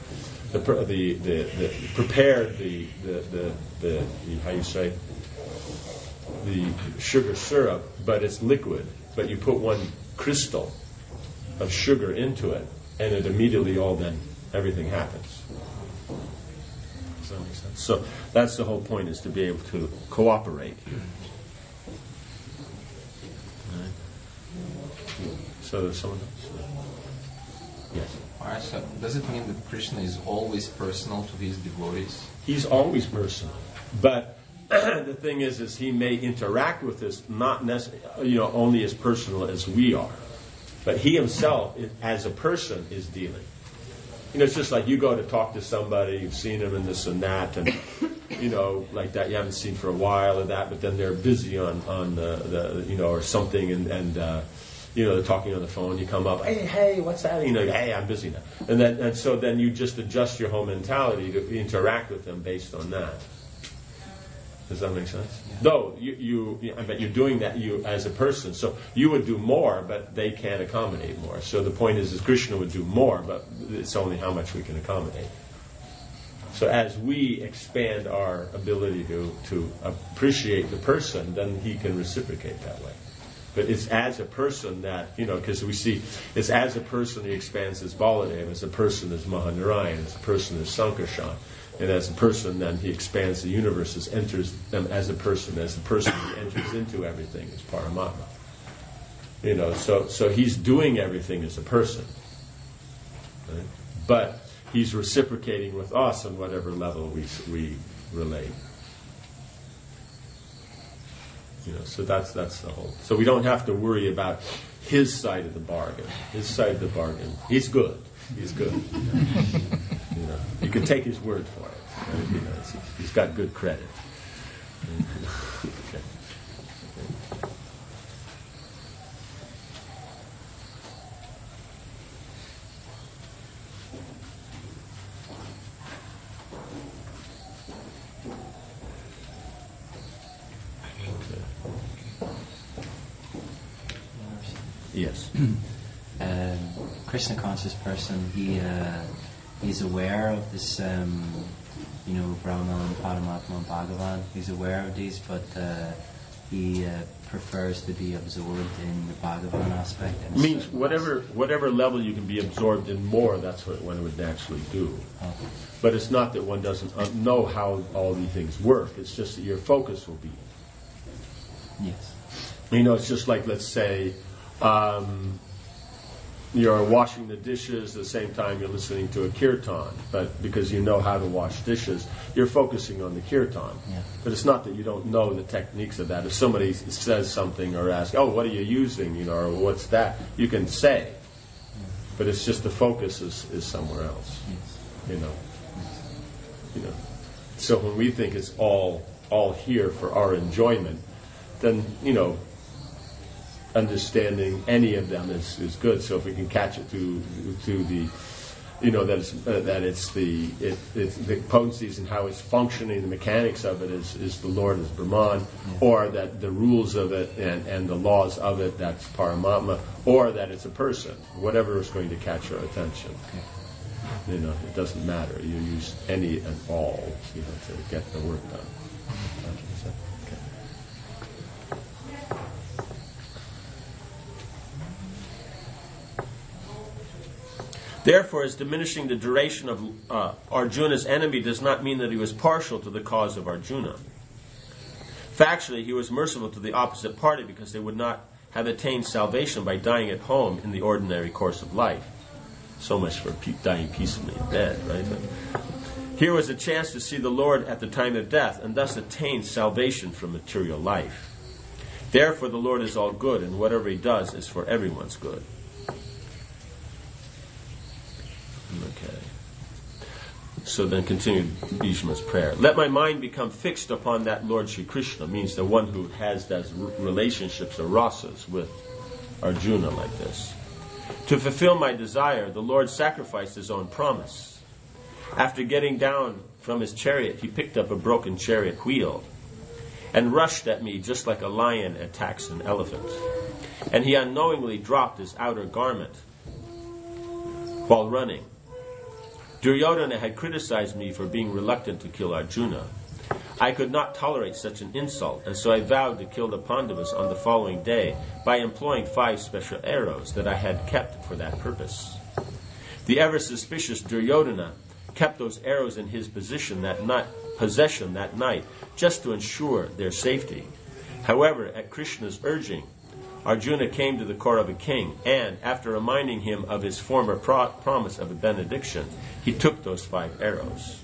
prepared the how you say, the sugar syrup, but it's liquid. But you put one crystal of sugar into it, and it immediately everything happens. Does that make sense? So that's the whole point, is to be able to cooperate. Right. So there's someone else? Yes. Alright, so does it mean that Krishna is always personal to his devotees? He's always personal. But the thing is he may interact with us not necessarily, only as personal as we are. But he himself, as a person, is dealing. It's just like you go to talk to somebody, you've seen them and this and that, and like that, you haven't seen for a while or that, but then they're busy on the or something, and they're talking on the phone. You come up, hey, what's that? Hey, I'm busy now, and so then you just adjust your whole mentality to interact with them based on that. Does that make sense? Yeah. Though but you're doing that you as a person, so you would do more, but they can't accommodate more. So the point is Krishna would do more, but it's only how much we can accommodate. So as we expand our ability to appreciate the person, then he can reciprocate that way. But it's as a person that, because we see, it's as a person he expands as Baladev, as a person as Mahanarayan, as a person as Sankarshan. And as a person, then he expands the universes, enters them as a person he enters into everything as Paramatma. So he's doing everything as a person. Right? But he's reciprocating with us on whatever level we relate. So that's the whole. So we don't have to worry about his side of the bargain. His side of the bargain. He's good. He's good. You can take his word for it. He's got good credit. Okay. Yes. Krishna conscious person, he's aware of this, Brahman, Paramatma, and Bhagavan. He's aware of these, but he prefers to be absorbed in the Bhagavan aspect. It means whatever level you can be absorbed in more, that's what one would naturally do. Okay. But it's not that one doesn't know how all these things work. It's just that your focus will be. Yes. It's just like, let's say, you're washing the dishes at the same time you're listening to a kirtan, but because you know how to wash dishes, you're focusing on the kirtan. Yeah. But it's not that you don't know the techniques of that. If somebody says something or asks, what are you using, or what's that, you can say. But it's just the focus is somewhere else. Yes. So when we think it's all here for our enjoyment, then understanding any of them is good. So if we can catch it to the that it's the potencies and how it's functioning, the mechanics of it is the Lord, is Brahman, or that the rules of it and the laws of it, that's Paramatma, or that it's a person, whatever is going to catch our attention. It doesn't matter. You use any and all to get the work done. Okay. Therefore, as diminishing the duration of Arjuna's enemy does not mean that he was partial to the cause of Arjuna. Factually, he was merciful to the opposite party because they would not have attained salvation by dying at home in the ordinary course of life. So much for dying peacefully in bed, right? Here was a chance to see the Lord at the time of death and thus attain salvation from material life. Therefore, the Lord is all good, and whatever he does is for everyone's good. Okay. So then continue Bhishma's prayer. Let my mind become fixed upon that Lord Shri Krishna, means the one who does relationships or rasas with Arjuna like this. To fulfill my desire, the Lord sacrificed his own promise. After getting down from his chariot, he picked up a broken chariot wheel and rushed at me just like a lion attacks an elephant. And he unknowingly dropped his outer garment while running. Duryodhana had criticized me for being reluctant to kill Arjuna. I could not tolerate such an insult, and so I vowed to kill the Pandavas on the following day by employing 5 special arrows that I had kept for that purpose. The ever-suspicious Duryodhana kept those arrows in his possession that night, just to ensure their safety. However, at Krishna's urging, Arjuna came to the Kaurava king, and, after reminding him of his former promise of a benediction, he took those 5 arrows.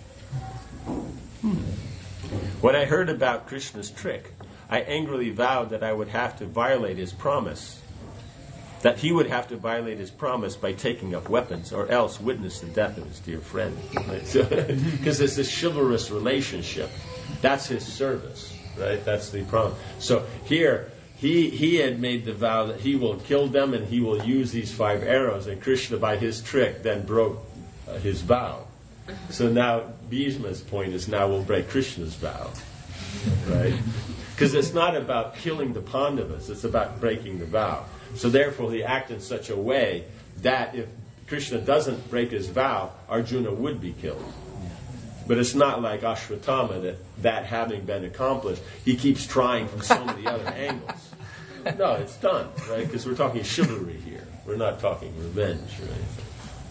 When I heard about Krishna's trick, I angrily vowed that I would have to violate his promise, that he would have to violate his promise by taking up weapons, or else witness the death of his dear friend. Because it's a chivalrous relationship. That's his service, right? That's the promise. So here, he had made the vow that he will kill them and he will use these 5 arrows, and Krishna, by his trick, then broke his vow. So now Bhishma's point is now we'll break Krishna's vow, right? Because it's not about killing the Pandavas, it's about breaking the vow. So therefore he acted in such a way that if Krishna doesn't break his vow, Arjuna would be killed. But it's not like Ashwatthama that having been accomplished, he keeps trying from so many other angles. No, it's done, right? Because we're talking chivalry here. We're not talking revenge or anything.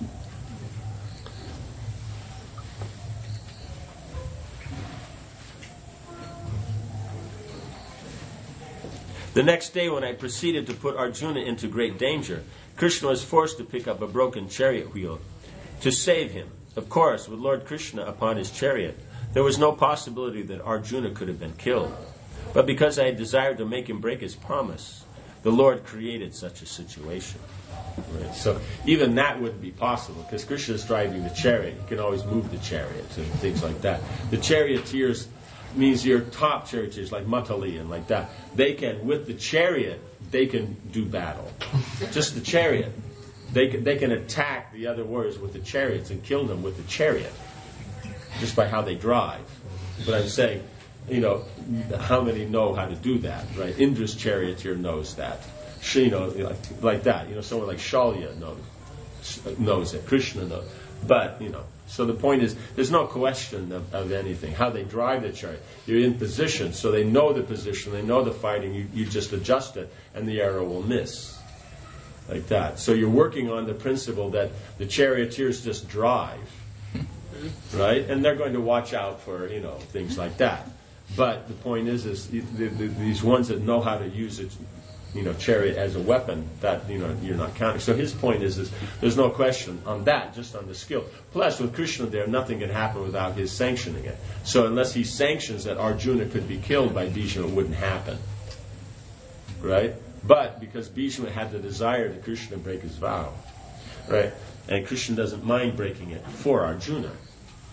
The next day, when I proceeded to put Arjuna into great danger, Krishna was forced to pick up a broken chariot wheel to save him. Of course, with Lord Krishna upon his chariot, there was no possibility that Arjuna could have been killed. But because I desired to make him break his promise, the Lord created such a situation. Right? So even that wouldn't be possible, because Krishna is driving the chariot. He can always move the chariot and things like that. The charioteers means your top charioteers, like Matali and like that, they can, with the chariot, they can do battle. Just the chariot. They can attack the other warriors with the chariots and kill them with the chariot, just by how they drive. But I'm saying, how many know how to do that, right? Indra's charioteer knows that. Like that. Someone like Shalya knows it. Krishna knows. But, so the point is, there's no question of anything. How they drive the chariot. You're in position, so they know the position, they know the fighting, you just adjust it, and the arrow will miss. Like that. So you're working on the principle that the charioteers just drive. Right? And they're going to watch out for, things like that. But the point is these ones that know how to use it, chariot as a weapon, that, you're not counting. So his point is there's no question on that, just on the skill. Plus, with Krishna there, nothing can happen without his sanctioning it. So unless he sanctions that Arjuna could be killed by Bhishma, it wouldn't happen. Right? But because Bhishma had the desire that Krishna break his vow, right? And Krishna doesn't mind breaking it for Arjuna.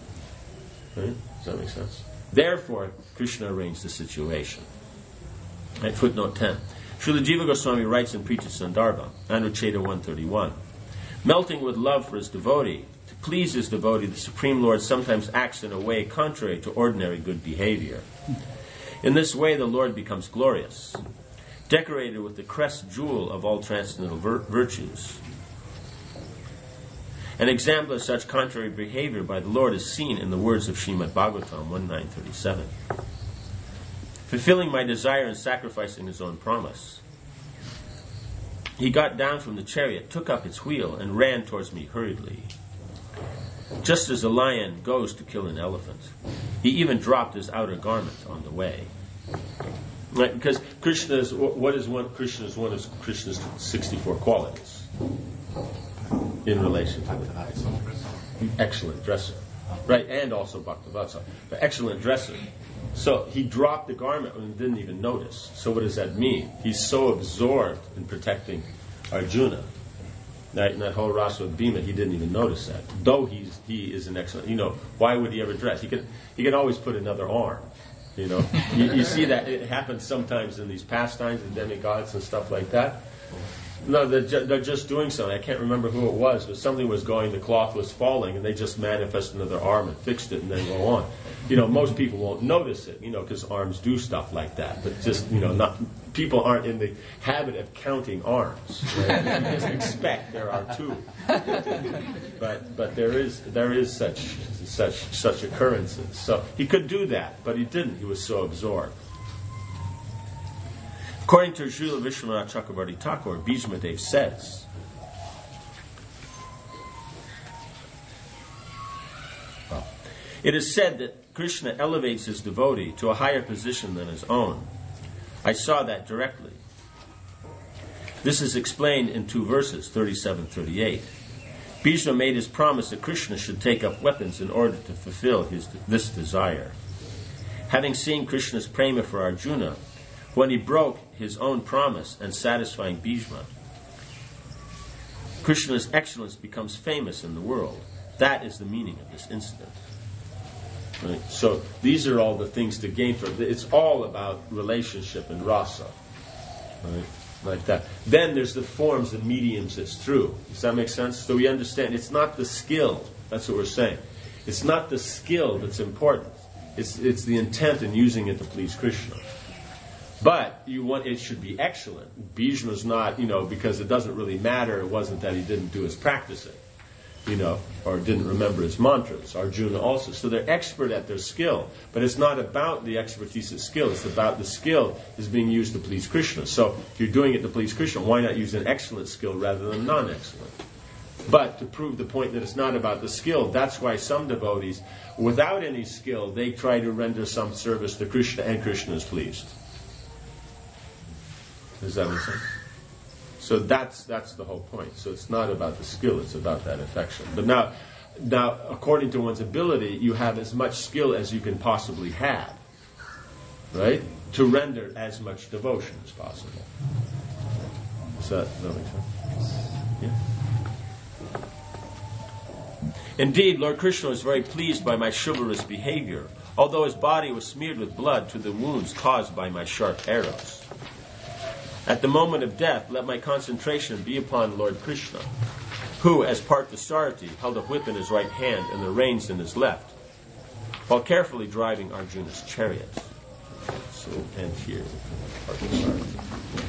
Right? Does that make sense? Therefore, Krishna arranged the situation. Right, footnote 10. Srila Jiva Goswami writes in Preeti Sandarbha, Anucheta 131, melting with love for his devotee, to please his devotee, the Supreme Lord sometimes acts in a way contrary to ordinary good behavior. In this way, the Lord becomes glorious, decorated with the crest jewel of all transcendental virtues. An example of such contrary behavior by the Lord is seen in the words of Srimad Bhagavatam 1.9.37. Fulfilling my desire and sacrificing his own promise, he got down from the chariot, took up its wheel, and ran towards me hurriedly. Just as a lion goes to kill an elephant, he even dropped his outer garment on the way. Right, because Krishna is one of Krishna's 64 qualities in relation to the excellent dresser, right? And also Bhaktavatsa, but excellent dresser. So he dropped the garment and didn't even notice. So what does that mean? He's so absorbed in protecting Arjuna. In that whole rasa of Bhima, he didn't even notice that. Though he is an excellent, why would he ever dress? He could always put another arm. You see that it happens sometimes in these pastimes and demigods and stuff like that. No, they're just doing something. I can't remember who it was, but something was going, the cloth was falling, and they just manifested another arm and fixed it and then go on. Most people won't notice it, because arms do stuff like that. But just, people aren't in the habit of counting arms. Right? You just expect there are two. But there is such occurrences. So he could do that, but he didn't. He was so absorbed. According to Srila Vishwanath Chakravarti Thakur, Bhishmadev says, it is said that Krishna elevates his devotee to a higher position than his own. I saw that directly. This is explained in two verses, 37-38. Bhishma made his promise that Krishna should take up weapons in order to fulfill this desire. Having seen Krishna's prema for Arjuna, when he broke his own promise and satisfying Bhishma, Krishna's excellence becomes famous in the world. That is the meaning of this incident. Right? So these are all the things to gain from it. It's all about relationship and rasa. Right? Like that. Then there's the forms and mediums it's through. Does that make sense? So we understand it's not the skill. That's what we're saying. It's not the skill that's important. It's the intent in using it to please Krishna. But it should be excellent. Bhishma's not, because it doesn't really matter. It wasn't that he didn't do his practicing, or didn't remember his mantras. Arjuna also. So they're expert at their skill. But it's not about the expertise of skill. It's about the skill is being used to please Krishna. So if you're doing it to please Krishna, why not use an excellent skill rather than non-excellent? But to prove the point that it's not about the skill, that's why some devotees, without any skill, they try to render some service to Krishna and Krishna is pleased. Does that make sense? So that's the whole point. So it's not about the skill, it's about that affection. But now, according to one's ability, you have as much skill as you can possibly have, right? To render as much devotion as possible. Does that make sense? Yeah. Indeed, Lord Krishna was very pleased by my chivalrous behavior, although his body was smeared with blood to the wounds caused by my sharp arrows. At the moment of death, let my concentration be upon Lord Krishna, who, as Parthasarathi, held a whip in his right hand and the reins in his left, while carefully driving Arjuna's chariot. So we'll end here with Parthasarathi.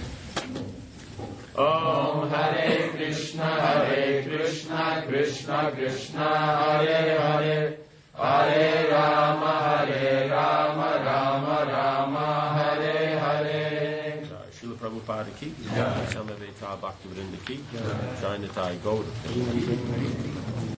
Om Hare Krishna, Krishna Krishna, Hare Hare, Hare Rama, Rama Rama, Hare Hare. Srila Prabhupada ki, Samaveta Bhaktivinoda ki, Jai Nitai Gaura.